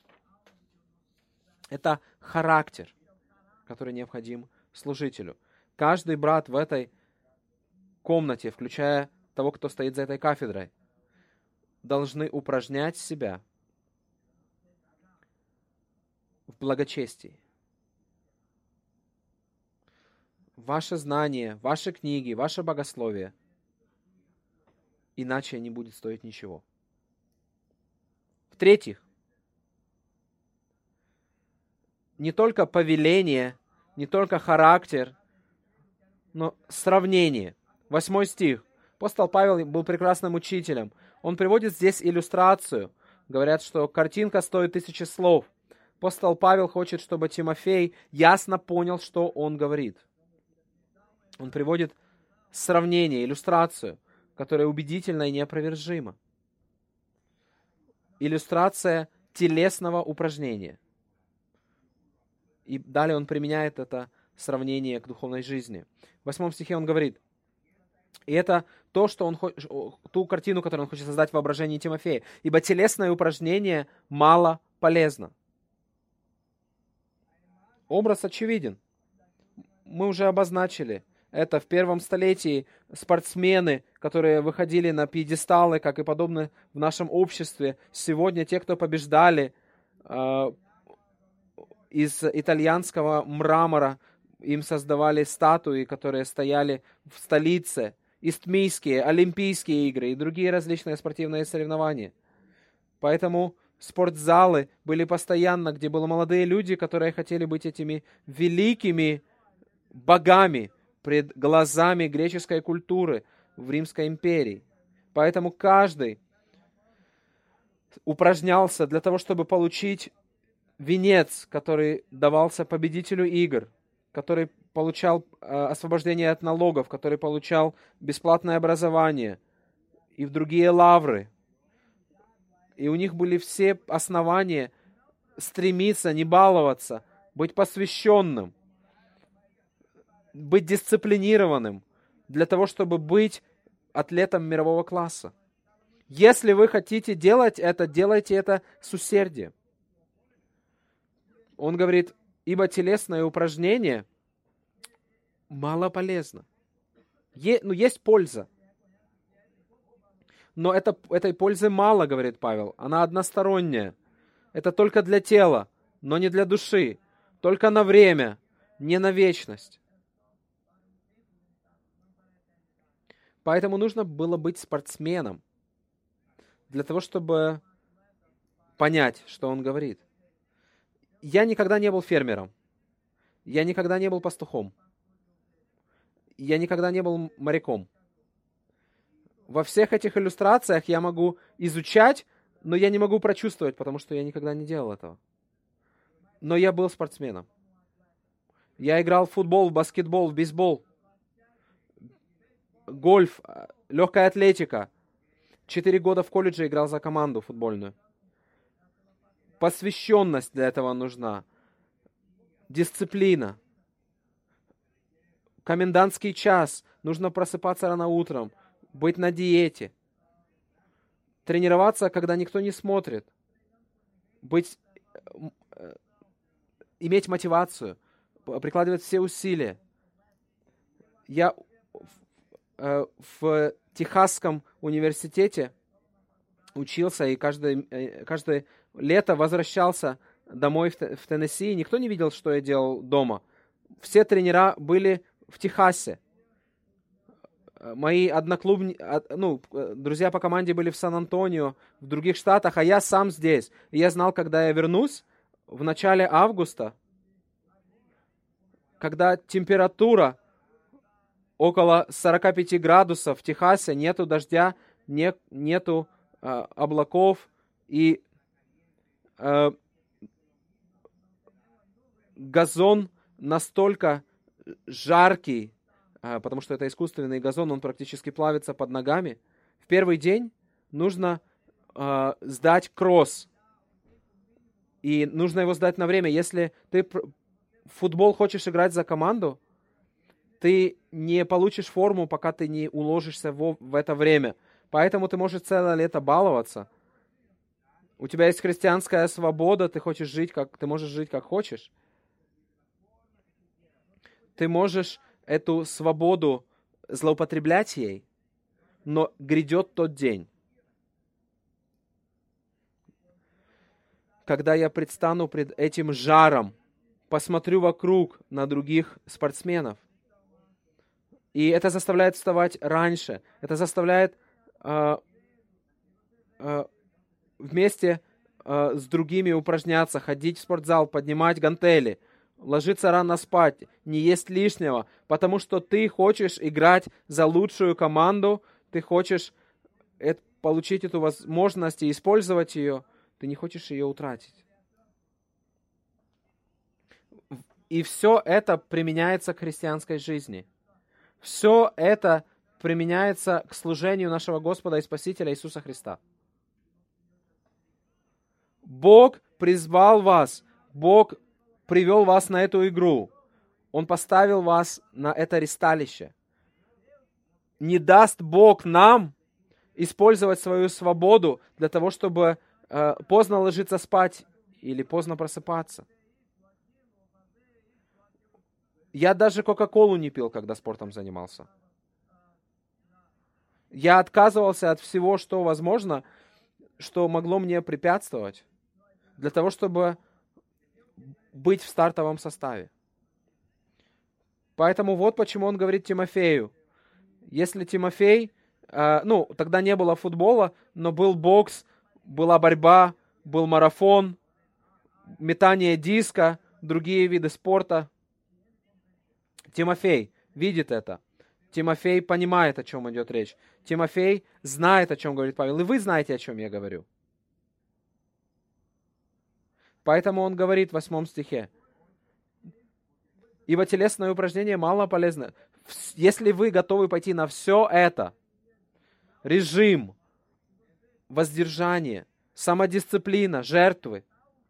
Это характер, который необходим служителю. Каждый брат в этой комнате, включая того, кто стоит за этой кафедрой, должны упражнять себя в благочестии. Ваше знание, ваши книги, ваше богословие, иначе не будет стоить ничего. В-третьих, не только повеление, не только характер, но сравнение. Восьмой стих. Апостол Павел был прекрасным учителем. Он приводит здесь иллюстрацию. Говорят, что картинка стоит тысячи слов. апостол Павел хочет, чтобы Тимофей ясно понял, что он говорит. Он приводит сравнение, иллюстрацию, которая убедительна и неопровержима. Иллюстрация телесного упражнения. И далее он применяет это сравнение к духовной жизни. В восьмом стихе он говорит, и это то, что он, ту картину, которую он хочет создать в воображении Тимофея. Ибо телесное упражнение мало полезно. Образ очевиден. Мы уже обозначили. Это в первом столетии спортсмены, которые выходили на пьедесталы, как и подобно в нашем обществе. Сегодня те, кто побеждали э, из итальянского мрамора, им создавали статуи, которые стояли в столице. Истмийские, Олимпийские игры и другие различные спортивные соревнования. Поэтому спортзалы были постоянно, где были молодые люди, которые хотели быть этими великими богами пред глазами греческой культуры в Римской империи. Поэтому каждый упражнялся для того, чтобы получить венец, который давался победителю игр, который получал э, освобождение от налогов, который получал бесплатное образование и в другие лавры. И у них были все основания стремиться, не баловаться, быть посвященным, быть дисциплинированным для того, чтобы быть атлетом мирового класса. Если вы хотите делать это, делайте это с усердием. Он говорит, ибо телесное упражнение мало полезно. Е, ну, есть польза. Но это, этой пользы мало, говорит Павел. Она односторонняя. Это только для тела, но не для души. Только на время, не на вечность. Поэтому нужно было быть спортсменом для того, чтобы понять, что он говорит. Я никогда не был фермером. Я никогда не был пастухом. Я никогда не был моряком. Во всех этих иллюстрациях я могу изучать, но я не могу прочувствовать, потому что я никогда не делал этого. Но я был спортсменом. Я играл в футбол, в баскетбол, в бейсбол, гольф, легкая атлетика. Четыре года в колледже играл за команду футбольную. Посвященность для этого нужна. Дисциплина. Комендантский час. Нужно просыпаться рано утром. Быть на диете. Тренироваться, когда никто не смотрит. Быть, иметь мотивацию. Прикладывать все усилия. Я в, в Техасском университете учился и каждое, каждое лето возвращался домой в, в Теннесси. Никто не видел, что я делал дома. Все тренера были в Техасе. Мои одноклубники, ну, друзья по команде были в Сан-Антонио, в других штатах, а я сам здесь. И я знал, когда я вернусь, в начале августа, когда температура около сорок пять градусов в Техасе, нету дождя, не, нету э, облаков, и э, газон настолько жаркий, э, потому что это искусственный газон, он практически плавится под ногами. В первый день нужно э, сдать кросс, и нужно его сдать на время. Если ты в футбол хочешь играть за команду, ты не получишь форму, пока ты не уложишься в, в это время. Поэтому ты можешь целое лето баловаться. У тебя есть христианская свобода, ты хочешь жить как, ты можешь жить как хочешь. Ты можешь эту свободу злоупотреблять ей, но грядет тот день, когда я предстану пред этим жаром, посмотрю вокруг на других спортсменов. И это заставляет вставать раньше. Это заставляет э, э, вместе э, с другими упражняться, ходить в спортзал, поднимать гантели, ложиться рано спать, не есть лишнего, потому что ты хочешь играть за лучшую команду, ты хочешь это, получить эту возможность и использовать ее, ты не хочешь ее утратить. И все это применяется к христианской жизни. Все это применяется к служению нашего Господа и Спасителя Иисуса Христа. Бог призвал вас, Бог привел вас на эту игру. Он поставил вас на это ристалище. Не даст Бог нам использовать свою свободу для того, чтобы э, поздно ложиться спать или поздно просыпаться. Я даже Кока-Колу не пил, когда спортом занимался. Я отказывался от всего, что возможно, что могло мне препятствовать, для того, чтобы быть в стартовом составе. Поэтому вот почему он говорит Тимофею. Если Тимофей, э, ну, тогда не было футбола, но был бокс, была борьба, был марафон, метание диска, другие виды спорта. Тимофей видит это. Тимофей понимает, о чем идет речь. Тимофей знает, о чем говорит Павел. И вы знаете, о чем я говорю. Поэтому он говорит в восьмом стихе. Ибо телесное упражнение мало полезно. Если вы готовы пойти на все это, режим, воздержание, самодисциплина, жертвы,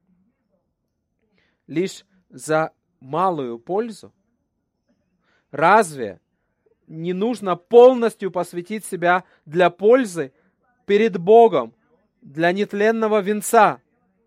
лишь за малую пользу, разве не нужно полностью посвятить себя для пользы перед Богом, для нетленного венца,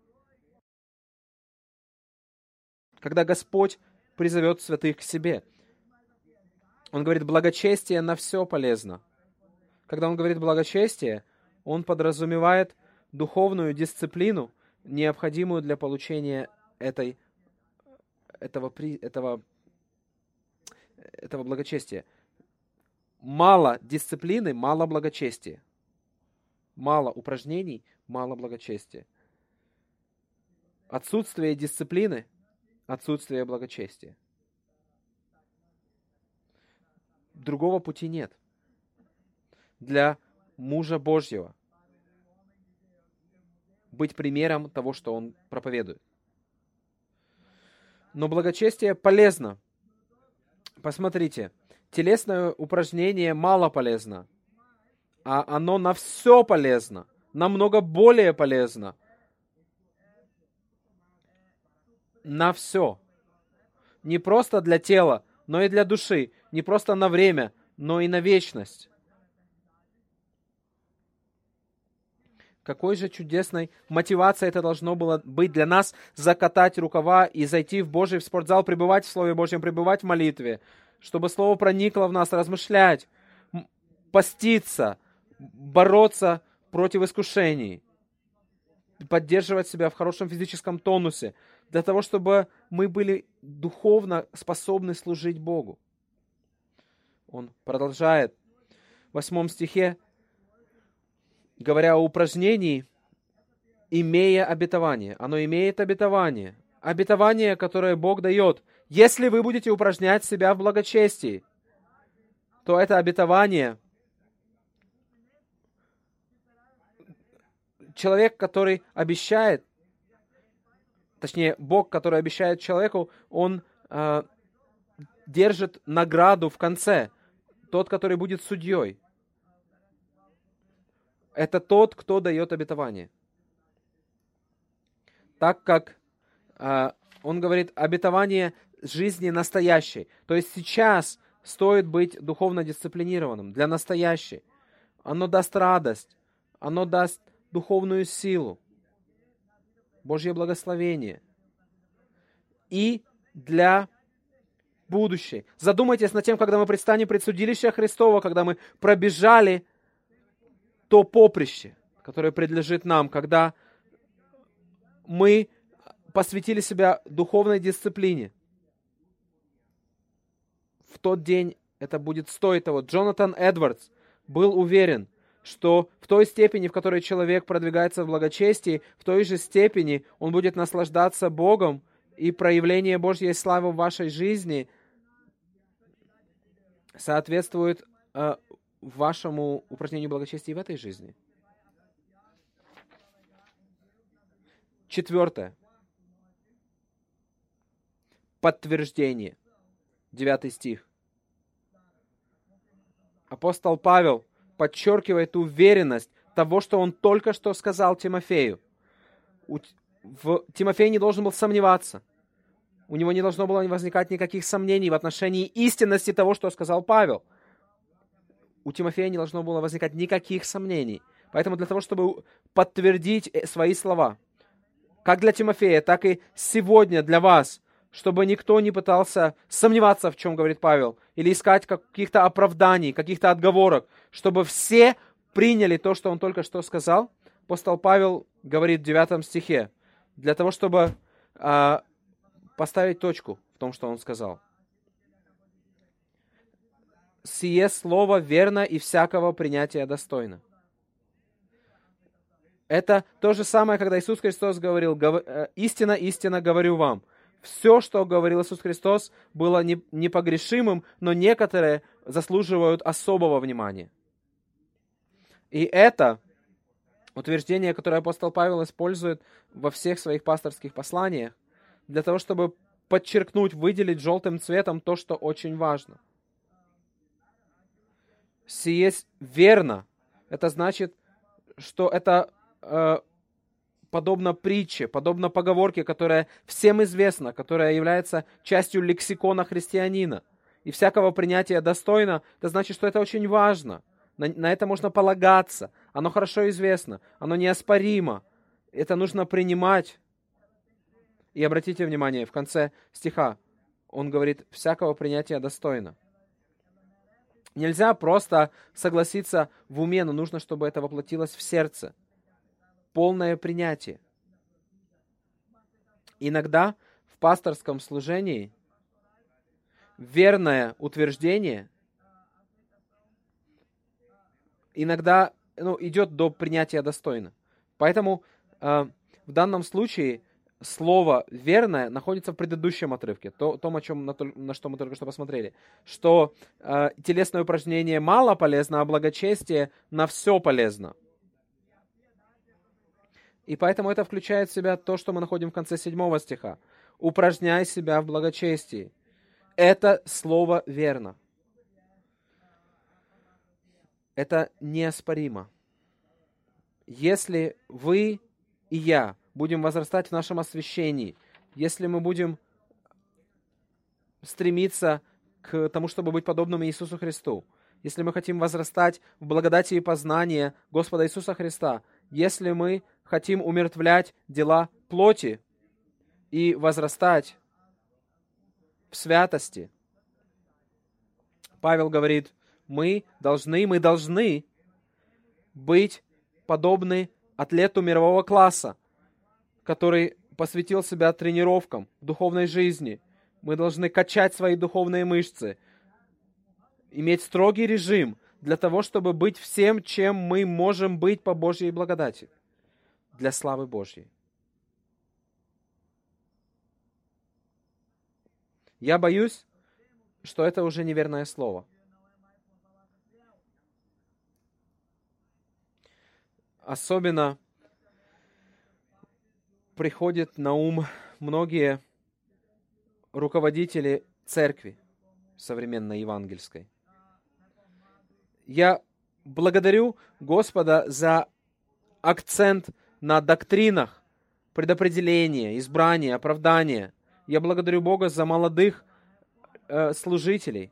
когда Господь призовет святых к себе? Он говорит, благочестие на все полезно. Когда он говорит благочестие, он подразумевает духовную дисциплину, необходимую для получения этой, этого, этого, этого благочестия. Мало дисциплины, мало благочестия. Мало упражнений, мало благочестия. Отсутствие дисциплины, отсутствие благочестия. Другого пути нет. Для мужа Божьего быть примером того, что он проповедует. Но благочестие полезно. Посмотрите, телесное упражнение мало полезно, а оно на все полезно, намного более полезно. На все. Не просто для тела, но и для души. Не просто на время, но и на вечность. Какой же чудесной мотивацией это должно было быть для нас закатать рукава и зайти в Божий в спортзал, пребывать в Слове Божьем, пребывать в молитве, чтобы Слово проникло в нас, размышлять, поститься, бороться против искушений, поддерживать себя в хорошем физическом тонусе, для того, чтобы мы были духовно способны служить Богу. Он продолжает в восьмом стихе, говоря о упражнении, имея обетование. Оно имеет обетование. Обетование, которое Бог дает. Если вы будете упражнять себя в благочестии, то это обетование. Человек, который обещает, точнее, Бог, который обещает человеку, он э, держит награду в конце. Тот, который будет судьей. Это тот, кто дает обетование. Так как э, он говорит, обетование жизни настоящей. То есть сейчас стоит быть духовно дисциплинированным для настоящей. Оно даст радость, оно даст духовную силу, Божье благословение. И для будущей. Задумайтесь над тем, когда мы предстанем пред судилище Христово, когда мы пробежали то поприще, которое предлежит нам, когда мы посвятили себя духовной дисциплине. В тот день это будет стоить того. Джонатан Эдвардс был уверен, что в той степени, в которой человек продвигается в благочестии, в той же степени он будет наслаждаться Богом, и проявление Божьей славы в вашей жизни соответствует э, вашему упражнению благочестия в этой жизни. Четвертое. подтверждение. Девятый стих. Апостол Павел подчеркивает уверенность того, что он только что сказал Тимофею. У, в, Тимофей не должен был сомневаться. У него не должно было возникать никаких сомнений в отношении истинности того, что сказал Павел. У Тимофея не должно было возникать никаких сомнений. Поэтому для того, чтобы подтвердить свои слова, как для Тимофея, так и сегодня для вас, чтобы никто не пытался сомневаться, в чем говорит Павел, или искать каких-то оправданий, каких-то отговорок, чтобы все приняли то, что он только что сказал, апостол Павел говорит в девятом стихе, для того, чтобы э, поставить точку в том, что он сказал. «Сие слово верно и всякого принятия достойно». Это то же самое, когда Иисус Христос говорил, «Истина, истина говорю вам». Все, что говорил Иисус Христос, было непогрешимым, но некоторые заслуживают особого внимания. И это утверждение, которое апостол Павел использует во всех своих пасторских посланиях, для того, чтобы подчеркнуть, выделить желтым цветом то, что очень важно. «Сие верно». Это значит, что это э, подобно притче, подобно поговорке, которая всем известна, которая является частью лексикона христианина. И всякого принятия достойно, это значит, что это очень важно. На, на это можно полагаться. Оно хорошо известно, оно неоспоримо. Это нужно принимать. И обратите внимание, в конце стиха он говорит, всякого принятия достойно. Нельзя просто согласиться в уме, но нужно, чтобы это воплотилось в сердце. Полное принятие. Иногда в пасторском служении верное утверждение иногда ну, идет до принятия достойно. Поэтому э, в данном случае слово «верное» находится в предыдущем отрывке, то, том, о чем, на, на что мы только что посмотрели, что э, телесное упражнение мало полезно, а благочестие на все полезно. И поэтому это включает в себя то, что мы находим в конце седьмого стиха. «Упражняй себя в благочестии». Это слово «верно». Это неоспоримо. Если вы и я будем возрастать в нашем освящении, если мы будем стремиться к тому, чтобы быть подобным Иисусу Христу, если мы хотим возрастать в благодати и познании Господа Иисуса Христа, если мы хотим умертвлять дела плоти и возрастать в святости, Павел говорит, мы должны, мы должны быть подобны атлету мирового класса, который посвятил себя тренировкам в духовной жизни. Мы должны качать свои духовные мышцы, иметь строгий режим для того, чтобы быть всем, чем мы можем быть по Божьей благодати, для славы Божьей. Я боюсь, что это уже неверное слово. Особенно приходят на ум многие руководители церкви современной евангельской. Я благодарю Господа за акцент на доктринах, предопределения, избрания, оправдания. Я благодарю Бога за молодых э, служителей.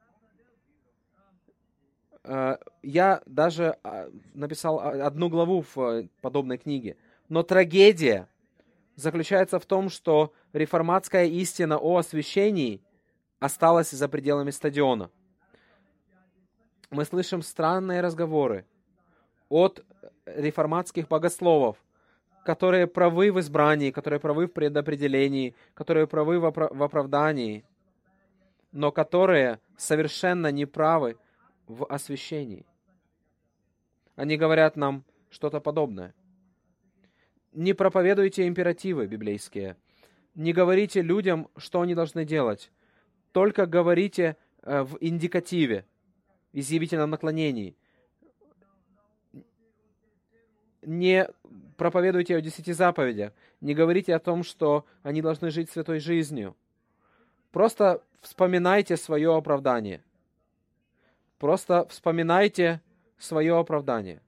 Э, я даже э, написал одну главу в э, подобной книге. Но трагедия заключается в том, что реформатская истина о освящении осталась за пределами стадиона. Мы слышим странные разговоры от реформатских богословов, которые правы в избрании, которые правы в предопределении, которые правы в, опра- в оправдании, но которые совершенно неправы в освящении. Они говорят нам что-то подобное. Не проповедуйте императивы библейские, не говорите людям, что они должны делать, только говорите э, в индикативе, в изъявительном наклонении. Не проповедуйте о десяти заповедях, не говорите о том, что они должны жить святой жизнью. Просто вспоминайте свое оправдание. Просто вспоминайте свое оправдание.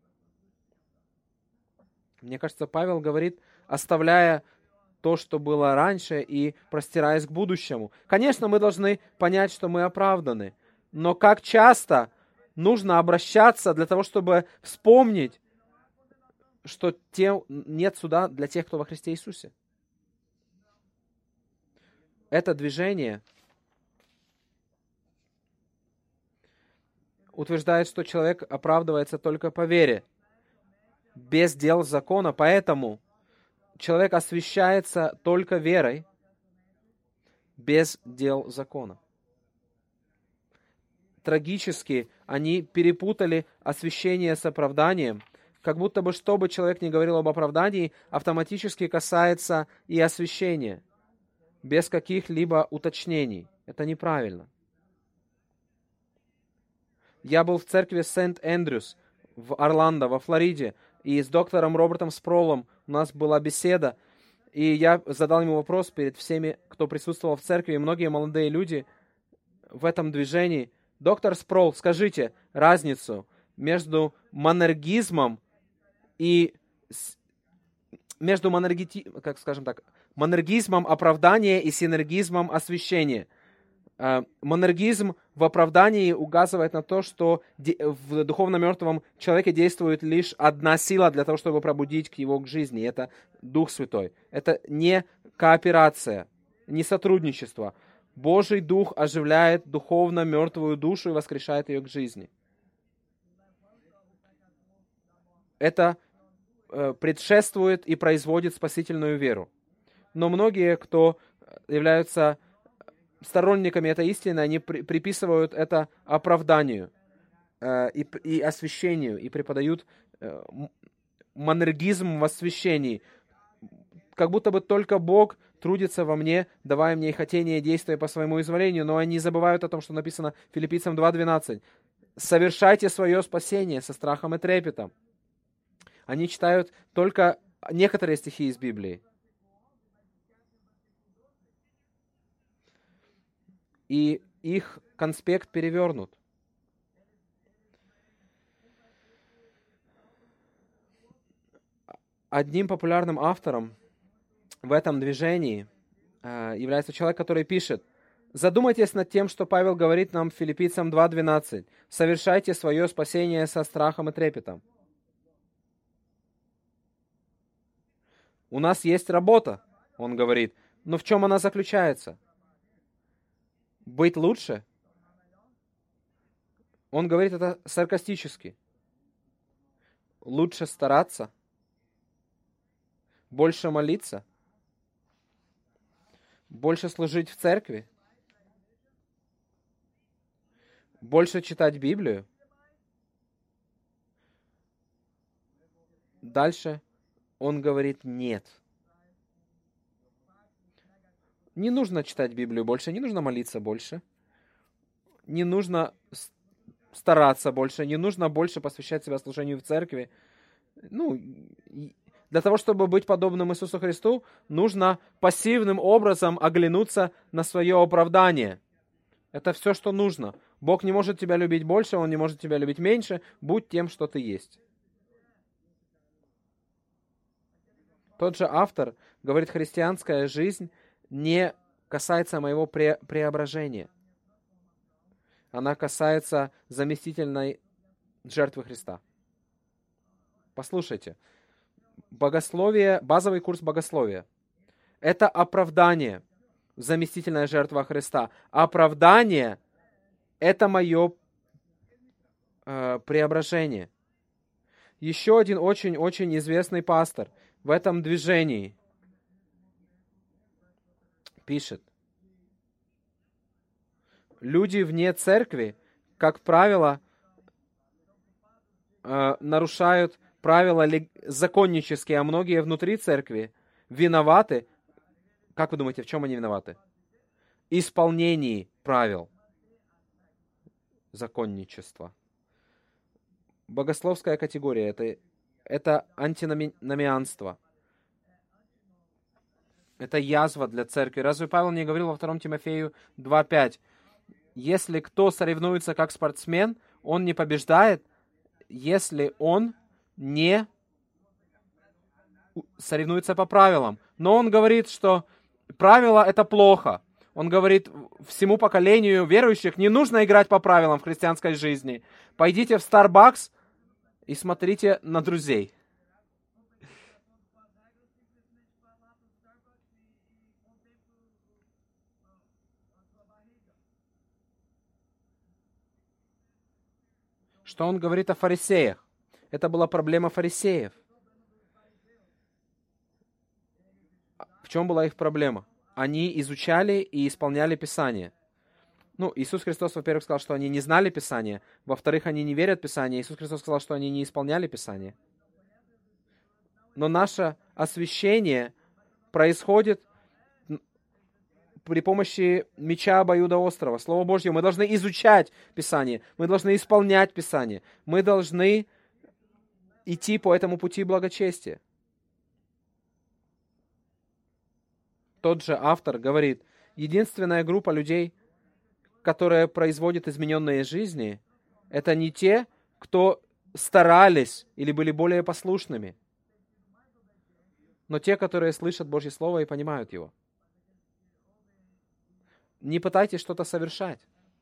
Мне кажется, Павел говорит, оставляя то, что было раньше, и простираясь к будущему. Конечно, мы должны понять, что мы оправданы. Но как часто нужно обращаться для того, чтобы вспомнить, что те, нет суда для тех, кто во Христе Иисусе. Это движение утверждает, что человек оправдывается только по вере, без дел закона, поэтому человек освящается только верой, без дел закона. Трагически они перепутали освящение с оправданием, как будто бы, что бы человек ни говорил об оправдании, автоматически касается и освящения, без каких-либо уточнений. Это неправильно. Я был в церкви Сент-Эндрюс в Орландо, во Флориде, и с доктором Робертом Спроулом у нас была беседа, и я задал ему вопрос перед всеми, кто присутствовал в церкви, и многие молодые люди в этом движении. Доктор Спроул, скажите разницу между монаргизмом и между монаргити, как скажем так, монаргизмом оправдания и синергизмом освящения. Монаргизм в оправдании указывает на то, что в духовно мертвом человеке действует лишь одна сила для того, чтобы пробудить его к жизни. Это Дух Святой. Это не кооперация, не сотрудничество. Божий Дух оживляет духовно мертвую душу и воскрешает ее к жизни. Это предшествует и производит спасительную веру. Но многие, кто являются сторонниками этой истины, они при, приписывают это оправданию э, и, и освящению, и преподают э, монаргизм в освящении. Как будто бы только Бог трудится во мне, давая мне и хотение, действия по своему изволению, но они забывают о том, что написано Филиппийцам два двенадцать. «Совершайте свое спасение со страхом и трепетом». Они читают только некоторые стихи из Библии. И их конспект перевернут. Одним популярным автором в этом движении э, является человек, который пишет: «Задумайтесь над тем, что Павел говорит нам в Филиппийцам два двенадцать. Совершайте свое спасение со страхом и трепетом». У нас есть работа, он говорит, но в чем она заключается? Быть лучше? Он говорит это саркастически. Лучше стараться? Больше молиться? Больше служить в церкви? Больше читать Библию? Дальше он говорит нет. Не нужно читать Библию больше, не нужно молиться больше, не нужно стараться больше, не нужно больше посвящать себя служению в церкви. Ну, для того, чтобы быть подобным Иисусу Христу, нужно пассивным образом оглянуться на свое оправдание. Это все, что нужно. Бог не может тебя любить больше, Он не может тебя любить меньше. Будь тем, что ты есть. Тот же автор говорит, христианская жизнь не касается моего пре- преображения. Она касается заместительной жертвы Христа. Послушайте, богословие, базовый курс богословия – это оправдание, заместительная жертва Христа. Оправдание – это мое э, преображение. Еще один очень-очень известный пастор в этом движении пишет: люди вне церкви, как правило, э, нарушают правила законнические, а многие внутри церкви виноваты. Как вы думаете, в чем они виноваты? Исполнении правил законничества. Богословская категория это, – это антиномианство. Это язва для церкви. Разве Павел не говорил во втором Тимофею два пять? Если кто соревнуется как спортсмен, он не побеждает, если он не соревнуется по правилам. Но он говорит, что правила — это плохо. Он говорит, всему поколению верующих не нужно играть по правилам в христианской жизни. Пойдите в Starbucks и смотрите на друзей. Что он говорит о фарисеях? Это была проблема фарисеев. В чем была их проблема? Они изучали и исполняли Писание. Ну, Иисус Христос, во-первых, сказал, что они не знали Писания. Во-вторых, они не верят в Писание. Иисус Христос сказал, что они не исполняли Писание. Но наше освящение происходит при помощи меча обоюдоострого, Слова Божьего. Мы должны изучать Писание, мы должны исполнять Писание, мы должны идти по этому пути благочестия. Тот же автор говорит, единственная группа людей, которая производит измененные жизни, это не те, кто старались или были более послушными, но те, которые слышат Божье Слово и понимают его. Не пытайтесь что-то совершать.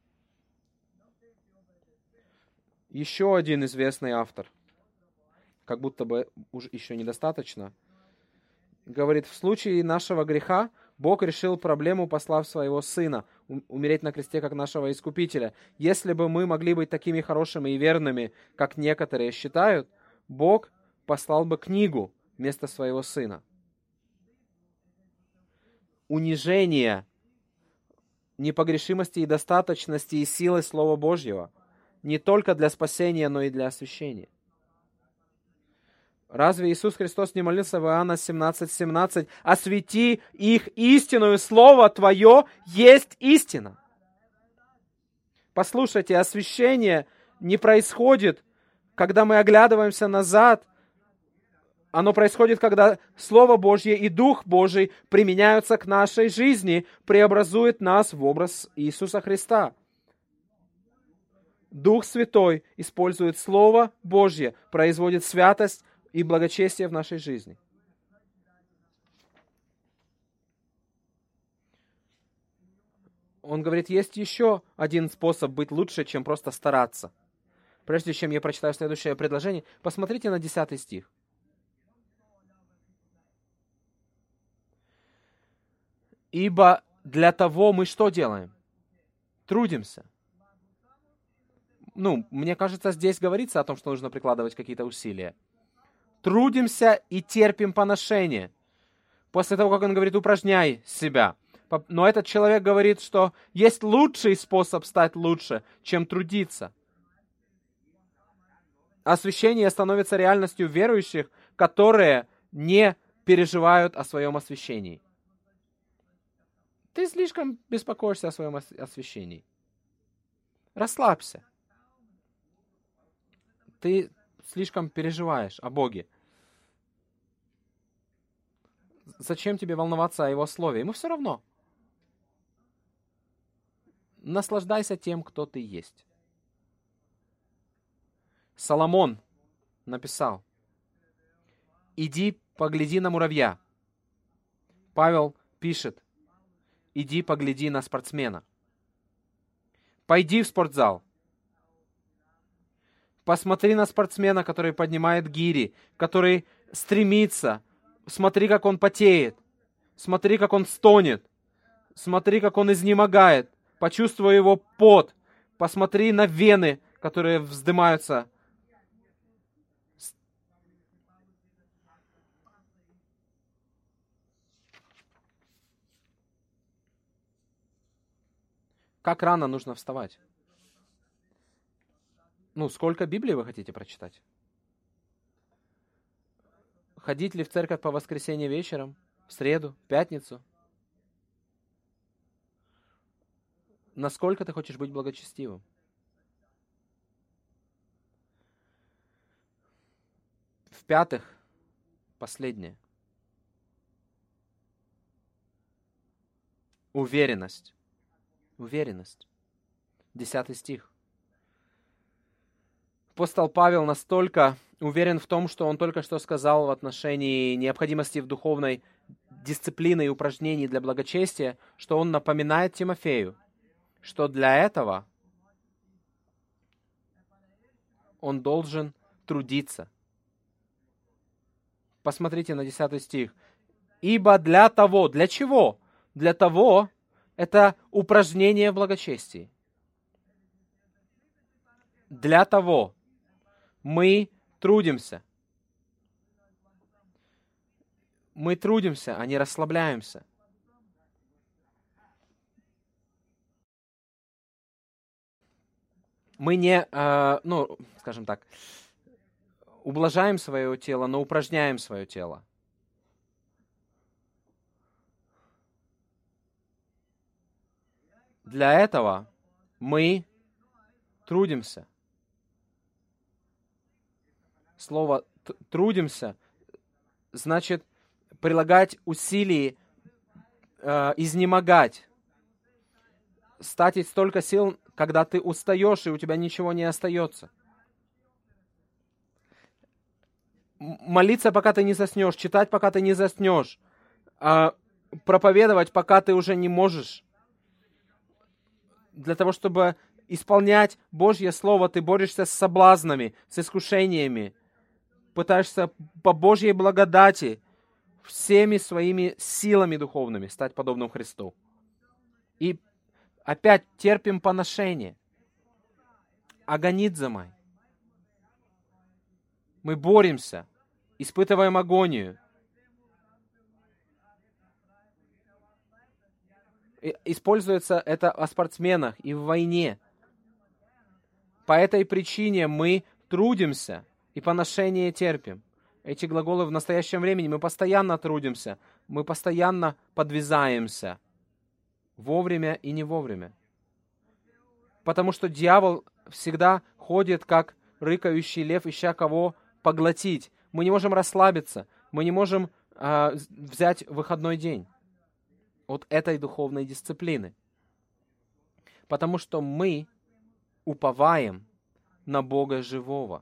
Еще один известный автор, как будто бы уже еще недостаточно, говорит, в случае нашего греха Бог решил проблему, послав своего Сына умереть на кресте как нашего Искупителя. Если бы мы могли быть такими хорошими и верными, как некоторые считают, Бог послал бы книгу вместо своего Сына. Унижение непогрешимости и достаточности и силы Слова Божьего не только для спасения, но и для освящения. Разве Иисус Христос не молился в Иоанна семнадцать семнадцать: «Освети их истинную, Слово Твое есть истина». Послушайте, освящение не происходит, когда мы оглядываемся назад. Оно происходит, когда Слово Божье и Дух Божий применяются к нашей жизни, преобразует нас в образ Иисуса Христа. Дух Святой использует Слово Божье, производит святость и благочестие в нашей жизни. Он говорит, есть еще один способ быть лучше, чем просто стараться. Прежде чем я прочитаю следующее предложение, посмотрите на десятый стих. Ибо для того мы что делаем? Трудимся. Ну, мне кажется, здесь говорится о том, что нужно прикладывать какие-то усилия. Трудимся и терпим поношение. После того, как он говорит, упражняй себя. Но этот человек говорит, что есть лучший способ стать лучше, чем трудиться. Освящение становится реальностью верующих, которые не переживают о своем освящении. Ты слишком беспокоишься о своем освящении. Расслабься. Ты слишком переживаешь о Боге. Зачем тебе волноваться о Его Слове? Ему все равно. Наслаждайся тем, кто ты есть. Соломон написал: «Иди, погляди на муравья». Павел пишет: «Иди, погляди на спортсмена». Пойди в спортзал. Посмотри на спортсмена, который поднимает гири, который стремится. Смотри, как он потеет. Смотри, как он стонет. Смотри, как он изнемогает. Почувствуй его пот. Посмотри на вены, которые вздымаются. Как рано нужно вставать? Ну, сколько Библии вы хотите прочитать? Ходить ли в церковь по воскресенье вечером, в среду, в пятницу? Насколько ты хочешь быть благочестивым? В-пятых, последнее. Уверенность. Уверенность. Десятый стих. Апостол Павел настолько уверен в том, что он только что сказал в отношении необходимости в духовной дисциплины и упражнений для благочестия, что он напоминает Тимофею, что для этого он должен трудиться. Посмотрите на десятый стих. «Ибо для того». Для чего? Для того, это упражнение в благочестии. Для того мы трудимся. Мы трудимся, а не расслабляемся. Мы не, э, ну, скажем так, ублажаем свое тело, но упражняем свое тело. Для этого мы трудимся. Слово «трудимся» значит прилагать усилий, э, изнемогать, стратить столько сил, когда ты устаешь, и у тебя ничего не остается. Молиться, пока ты не заснешь, читать, пока ты не заснешь, э, проповедовать, пока ты уже не можешь. Для того, чтобы исполнять Божье Слово, ты борешься с соблазнами, с искушениями, пытаешься по Божьей благодати всеми своими силами духовными стать подобным Христу. И опять терпим поношение. Агонизмой. Мы боремся, испытываем агонию. И используется это о спортсменах и в войне. По этой причине мы трудимся и поношение терпим. Эти глаголы в настоящем времени мы постоянно трудимся, мы постоянно подвязаемся. Вовремя и не вовремя. Потому что дьявол всегда ходит, как рыкающий лев, ища кого поглотить. Мы не можем расслабиться, мы не можем э, взять выходной день от этой духовной дисциплины. Потому что мы уповаем на Бога живого.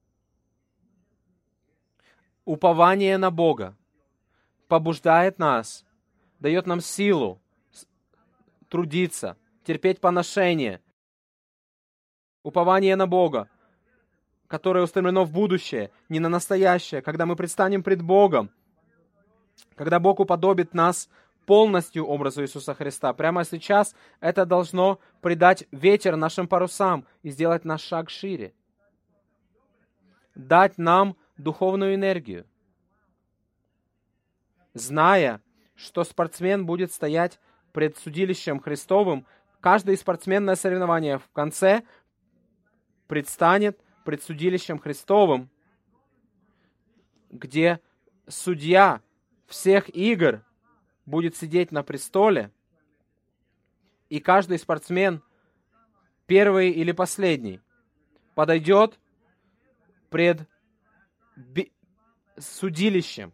Упование на Бога побуждает нас, дает нам силу трудиться, терпеть поношение. Упование на Бога, которое устремлено в будущее, не на настоящее, когда мы предстанем пред Богом, когда Бог уподобит нас полностью образу Иисуса Христа. Прямо сейчас это должно придать ветер нашим парусам и сделать наш шаг шире. Дать нам духовную энергию. Зная, что спортсмен будет стоять пред судилищем Христовым, каждое спортсменное соревнование в конце предстанет пред судилищем Христовым, где судья всех игр будет сидеть на престоле, и каждый спортсмен, первый или последний, подойдет пред би- судилищем.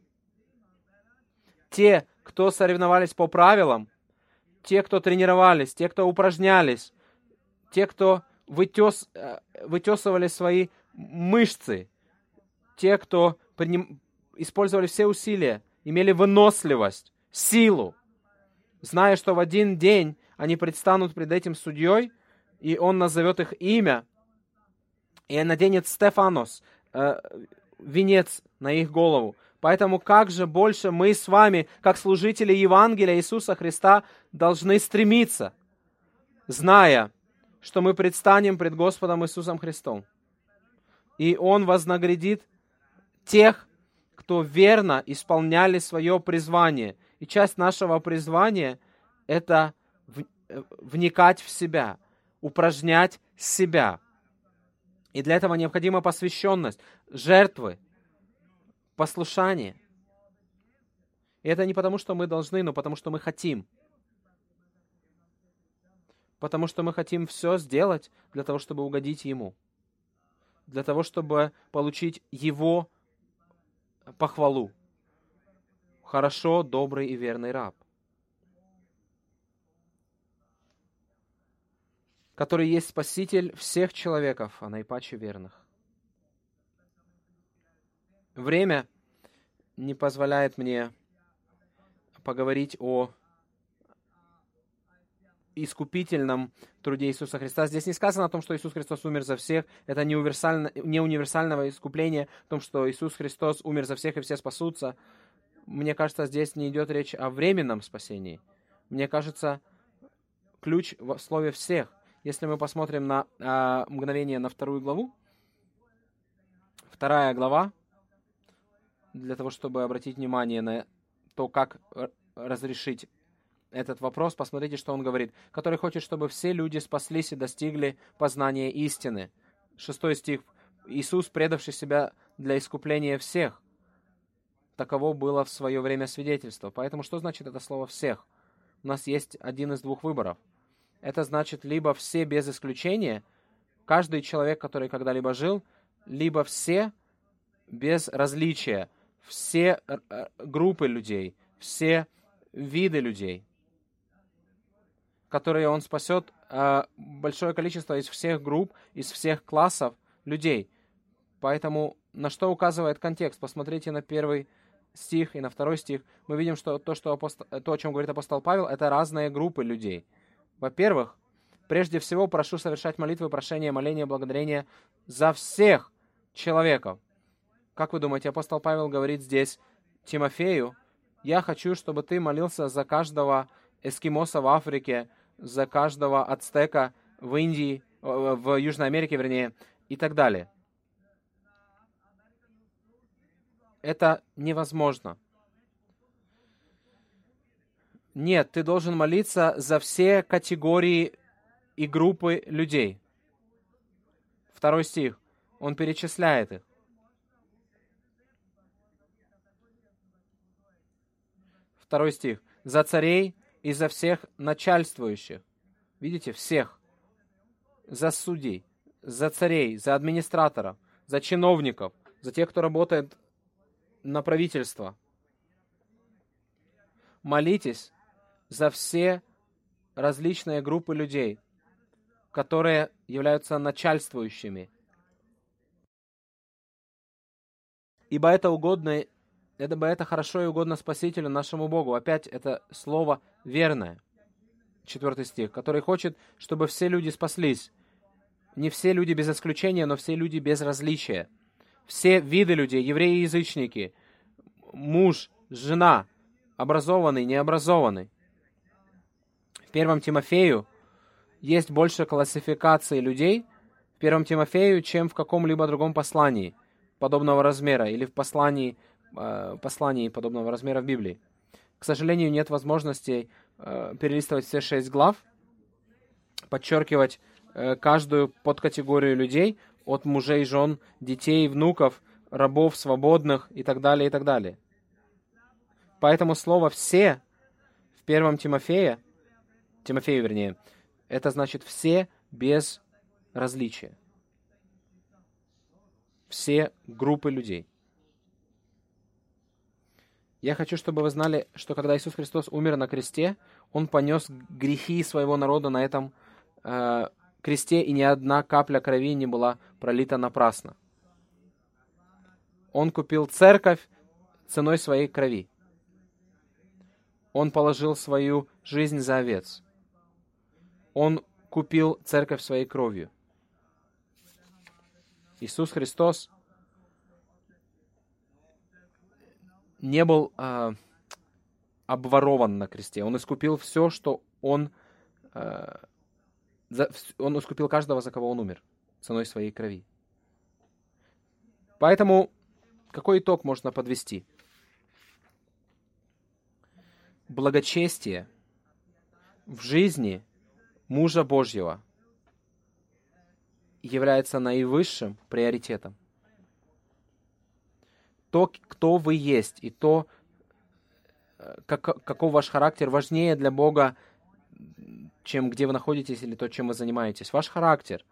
Те, кто соревновались по правилам, те, кто тренировались, те, кто упражнялись, те, кто вытес, вытесывали свои мышцы, те, кто приним, использовали все усилия, имели выносливость, силу, зная, что в один день они предстанут пред этим судьей, и он назовет их имя, и наденет Стефанос, э, венец на их голову. Поэтому как же больше мы с вами, как служители Евангелия Иисуса Христа, должны стремиться, зная, что мы предстанем пред Господом Иисусом Христом. И Он вознаградит тех, кто верно исполняли свое призвание. И часть нашего призвания – это вникать в себя, упражнять себя. И для этого необходима посвященность, жертвы, послушание. И это не потому, что мы должны, но потому, что мы хотим. Потому что мы хотим все сделать для того, чтобы угодить Ему. Для того, чтобы получить Его похвалу. Хорошо, добрый и верный раб. который есть Спаситель всех человеков, а наипаче верных. Время не позволяет мне поговорить о искупительном труде Иисуса Христа. Здесь не сказано о том, что Иисус Христос умер за всех. Это не, универсально, не универсального искупления, о том, что Иисус Христос умер за всех и все спасутся. Мне кажется, здесь не идет речь о временном спасении. Мне кажется, ключ в слове «всех». Если мы посмотрим на а, мгновение на вторую главу, вторая глава, для того, чтобы обратить внимание на то, как разрешить этот вопрос, посмотрите, что он говорит. Который хочет, чтобы все люди спаслись и достигли познания истины. Шестой стих. Иисус, предавший себя для искупления всех. Таково было в свое время свидетельство. Поэтому что значит это слово «всех»? У нас есть один из двух выборов. Это значит либо все без исключения, каждый человек, который когда-либо жил, либо все без различия, все группы людей, все виды людей, которые Он спасет э, большое количество из всех групп, из всех классов людей. Поэтому на что указывает контекст? Посмотрите на первый стих и на второй стих. Мы видим, что то, что апостол, то, о чем говорит апостол Павел, это разные группы людей. Во-первых, прежде всего прошу совершать молитвы, прошения, моления, благодарения за всех человеков. Как вы думаете, апостол Павел говорит здесь Тимофею: я хочу, чтобы ты молился за каждого эскимоса в Африке, за каждого ацтека в Индии, в Южной Америке, вернее, и так далее. Это невозможно. Нет, ты должен молиться за все категории и группы людей. Второй стих. Он перечисляет их. Второй стих. За царей и за всех начальствующих. Видите, всех. За судей, за царей, за администраторов, за чиновников, за тех, кто работает на правительство. Молитесь за все различные группы людей, которые являются начальствующими. Ибо это угодно, ибо это хорошо и угодно Спасителю нашему Богу. Опять это слово верное. Четвертый стих. Который хочет, чтобы все люди спаслись. Не все люди без исключения, но все люди без различия. Все виды людей, евреи и язычники, муж, жена, образованный, необразованный. В первом Тимофею есть больше классификаций людей в первом Тимофею, чем в каком-либо другом послании подобного размера или в послании, э, послании подобного размера в Библии. К сожалению, нет возможности э, перелистывать все шесть глав, подчеркивать э, каждую подкатегорию людей, от мужей, жен, детей, внуков, рабов, свободных и так далее, и так далее. Поэтому слово «все» в первом Тимофея, Тимофею, вернее, это значит «все» без различия. Все группы людей. Я хочу, чтобы вы знали, что когда Иисус Христос умер на кресте, Он понес грехи своего народа на этом э, кресте, и ни одна капля крови не была пролита напрасно. Он купил церковь ценой своей крови. Он положил свою жизнь за овец. Он купил церковь своей кровью. Иисус Христос не был э, обворован на кресте. Он искупил все, что Он... Э, за, он искупил каждого, за кого Он умер, ценой своей крови. Поэтому какой итог можно подвести? Благочестие в жизни мужа Божьего является наивысшим приоритетом. То, кто вы есть, и то, как, каков ваш характер, важнее для Бога, чем где вы находитесь или то, чем вы занимаетесь. Ваш характер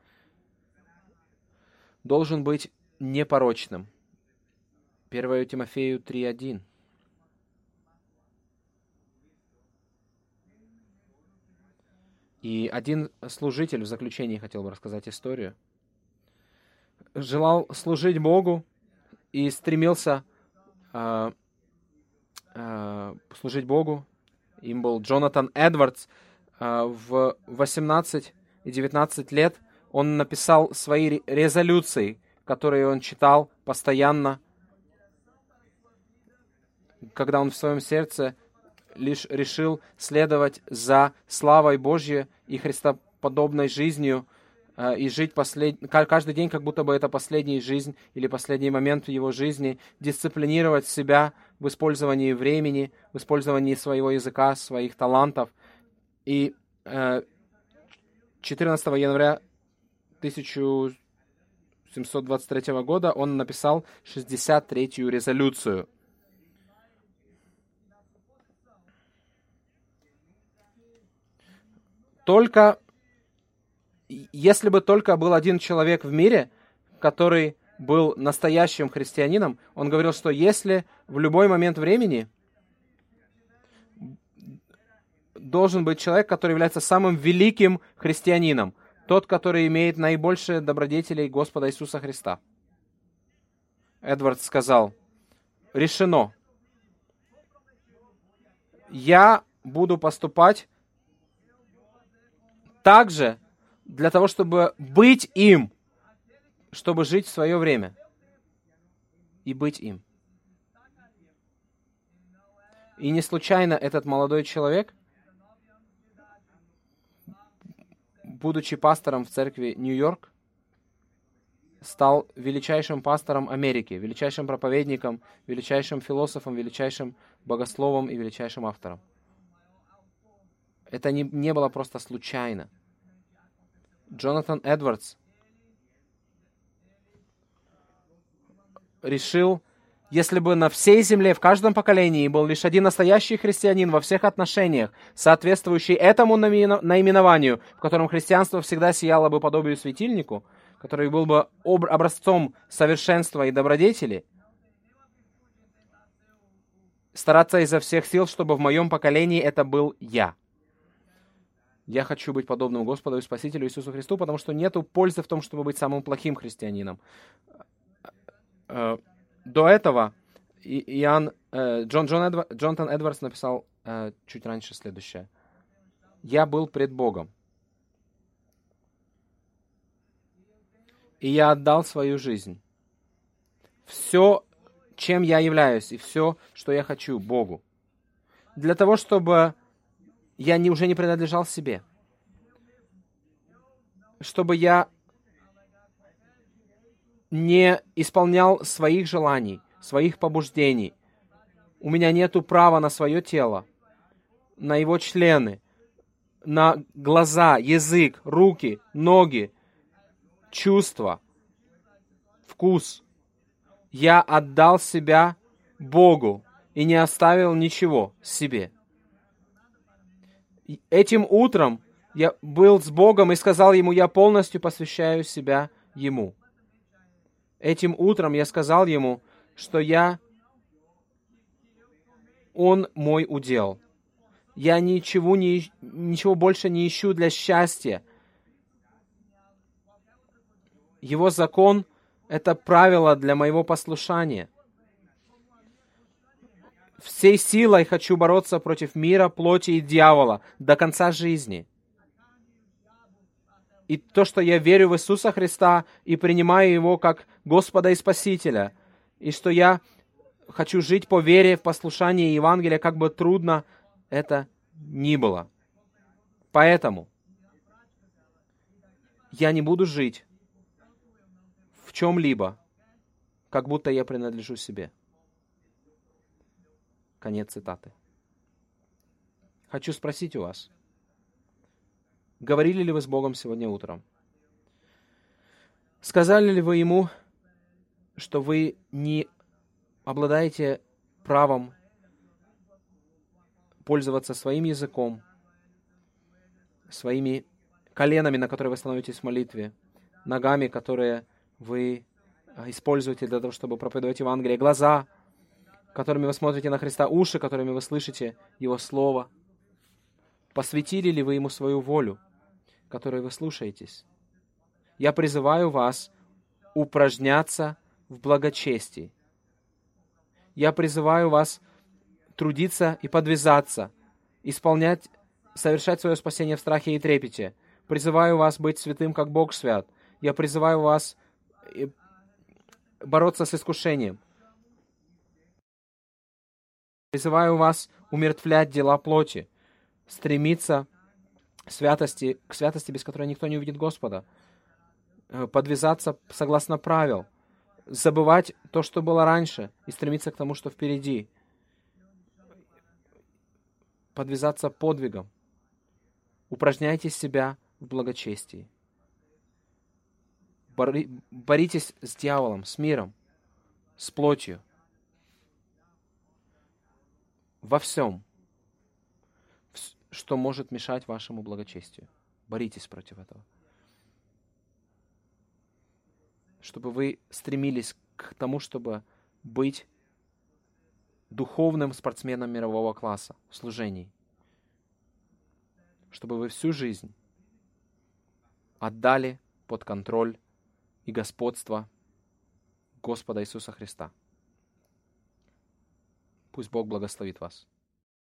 должен быть непорочным. первое Тимофею три один. И И один служитель, в заключении хотел бы рассказать историю, желал служить Богу и стремился э, э, служить Богу. Им был Джонатан Эдвардс. Э, в восемнадцать и девятнадцать лет он написал свои резолюции, которые он читал постоянно, когда он в своем сердце лишь решил следовать за славой Божьей и христоподобной жизнью э, и жить послед... каждый день, как будто бы это последняя жизнь или последний момент в его жизни, дисциплинировать себя в использовании времени, в использовании своего языка, своих талантов. И э, четырнадцатого января тысяча семьсот двадцать третьего года он написал шестьдесят третью резолюцию. Только, если бы только был один человек в мире, который был настоящим христианином, он говорил, что если в любой момент времени должен быть человек, который является самым великим христианином, тот, который имеет наибольшие добродетели Господа Иисуса Христа. Эдвард сказал: решено. Я буду поступать также для того, чтобы быть им, чтобы жить в свое время и быть им. И не случайно этот молодой человек, будучи пастором в церкви Нью-Йорк, стал величайшим пастором Америки, величайшим проповедником, величайшим философом, величайшим богословом и величайшим автором. Это не, не было просто случайно. Джонатан Эдвардс решил, если бы на всей земле, в каждом поколении был лишь один настоящий христианин во всех отношениях, соответствующий этому наименованию, в котором христианство всегда сияло бы подобию светильнику, который был бы образцом совершенства и добродетели, стараться изо всех сил, чтобы в моем поколении это был я. Я хочу быть подобным Господу и Спасителю Иисусу Христу, потому что нет пользы в том, чтобы быть самым плохим христианином. До этого Иоанн, Джон, Джон Эдвар, Джонатан Эдвардс написал чуть раньше следующее. «Я был пред Богом, и я отдал свою жизнь. Все, чем я являюсь, и все, что я хочу, Богу. Для того, чтобы я не, уже не принадлежал себе. Чтобы я не исполнял своих желаний, своих побуждений. У меня нету права на свое тело, на его члены, на глаза, язык, руки, ноги, чувства, вкус. Я отдал себя Богу и не оставил ничего себе. Этим утром я был с Богом и сказал Ему, я полностью посвящаю себя Ему. Этим утром я сказал Ему, что я, Он мой удел. Я ничего, не, ничего больше не ищу для счастья. Его закон — это правило для моего послушания. Всей силой хочу бороться против мира, плоти и дьявола до конца жизни. И то, что я верю в Иисуса Христа и принимаю Его как Господа и Спасителя, и что я хочу жить по вере в послушании Евангелия, как бы трудно это ни было. Поэтому я не буду жить в чем-либо, как будто я принадлежу себе. Конец цитаты. Хочу спросить у вас, говорили ли вы с Богом сегодня утром? Сказали ли вы Ему, что вы не обладаете правом пользоваться своим языком, своими коленами, на которые вы становитесь в молитве, ногами, которые вы используете для того, чтобы проповедовать Евангелие, глаза, которыми вы смотрите на Христа, уши, которыми вы слышите Его Слово? Посвятили ли вы Ему свою волю? которой вы слушаетесь. Я призываю вас упражняться в благочестии. Я призываю вас трудиться и подвязаться, исполнять, совершать свое спасение в страхе и трепете. Призываю вас быть святым, как Бог свят. Я призываю вас бороться с искушением. Призываю вас умертвлять дела плоти, стремиться к святости, к святости, без которой никто не увидит Господа, подвязаться согласно правил, забывать то, что было раньше, и стремиться к тому, что впереди, подвязаться подвигом. Упражняйте себя в благочестии. Бори, боритесь с дьяволом, с миром, с плотью. Во всем, что может мешать вашему благочестию. Боритесь против этого. Чтобы вы стремились к тому, чтобы быть духовным спортсменом мирового класса в служении. Чтобы вы всю жизнь отдали под контроль и господство Господа Иисуса Христа. Пусть Бог благословит вас.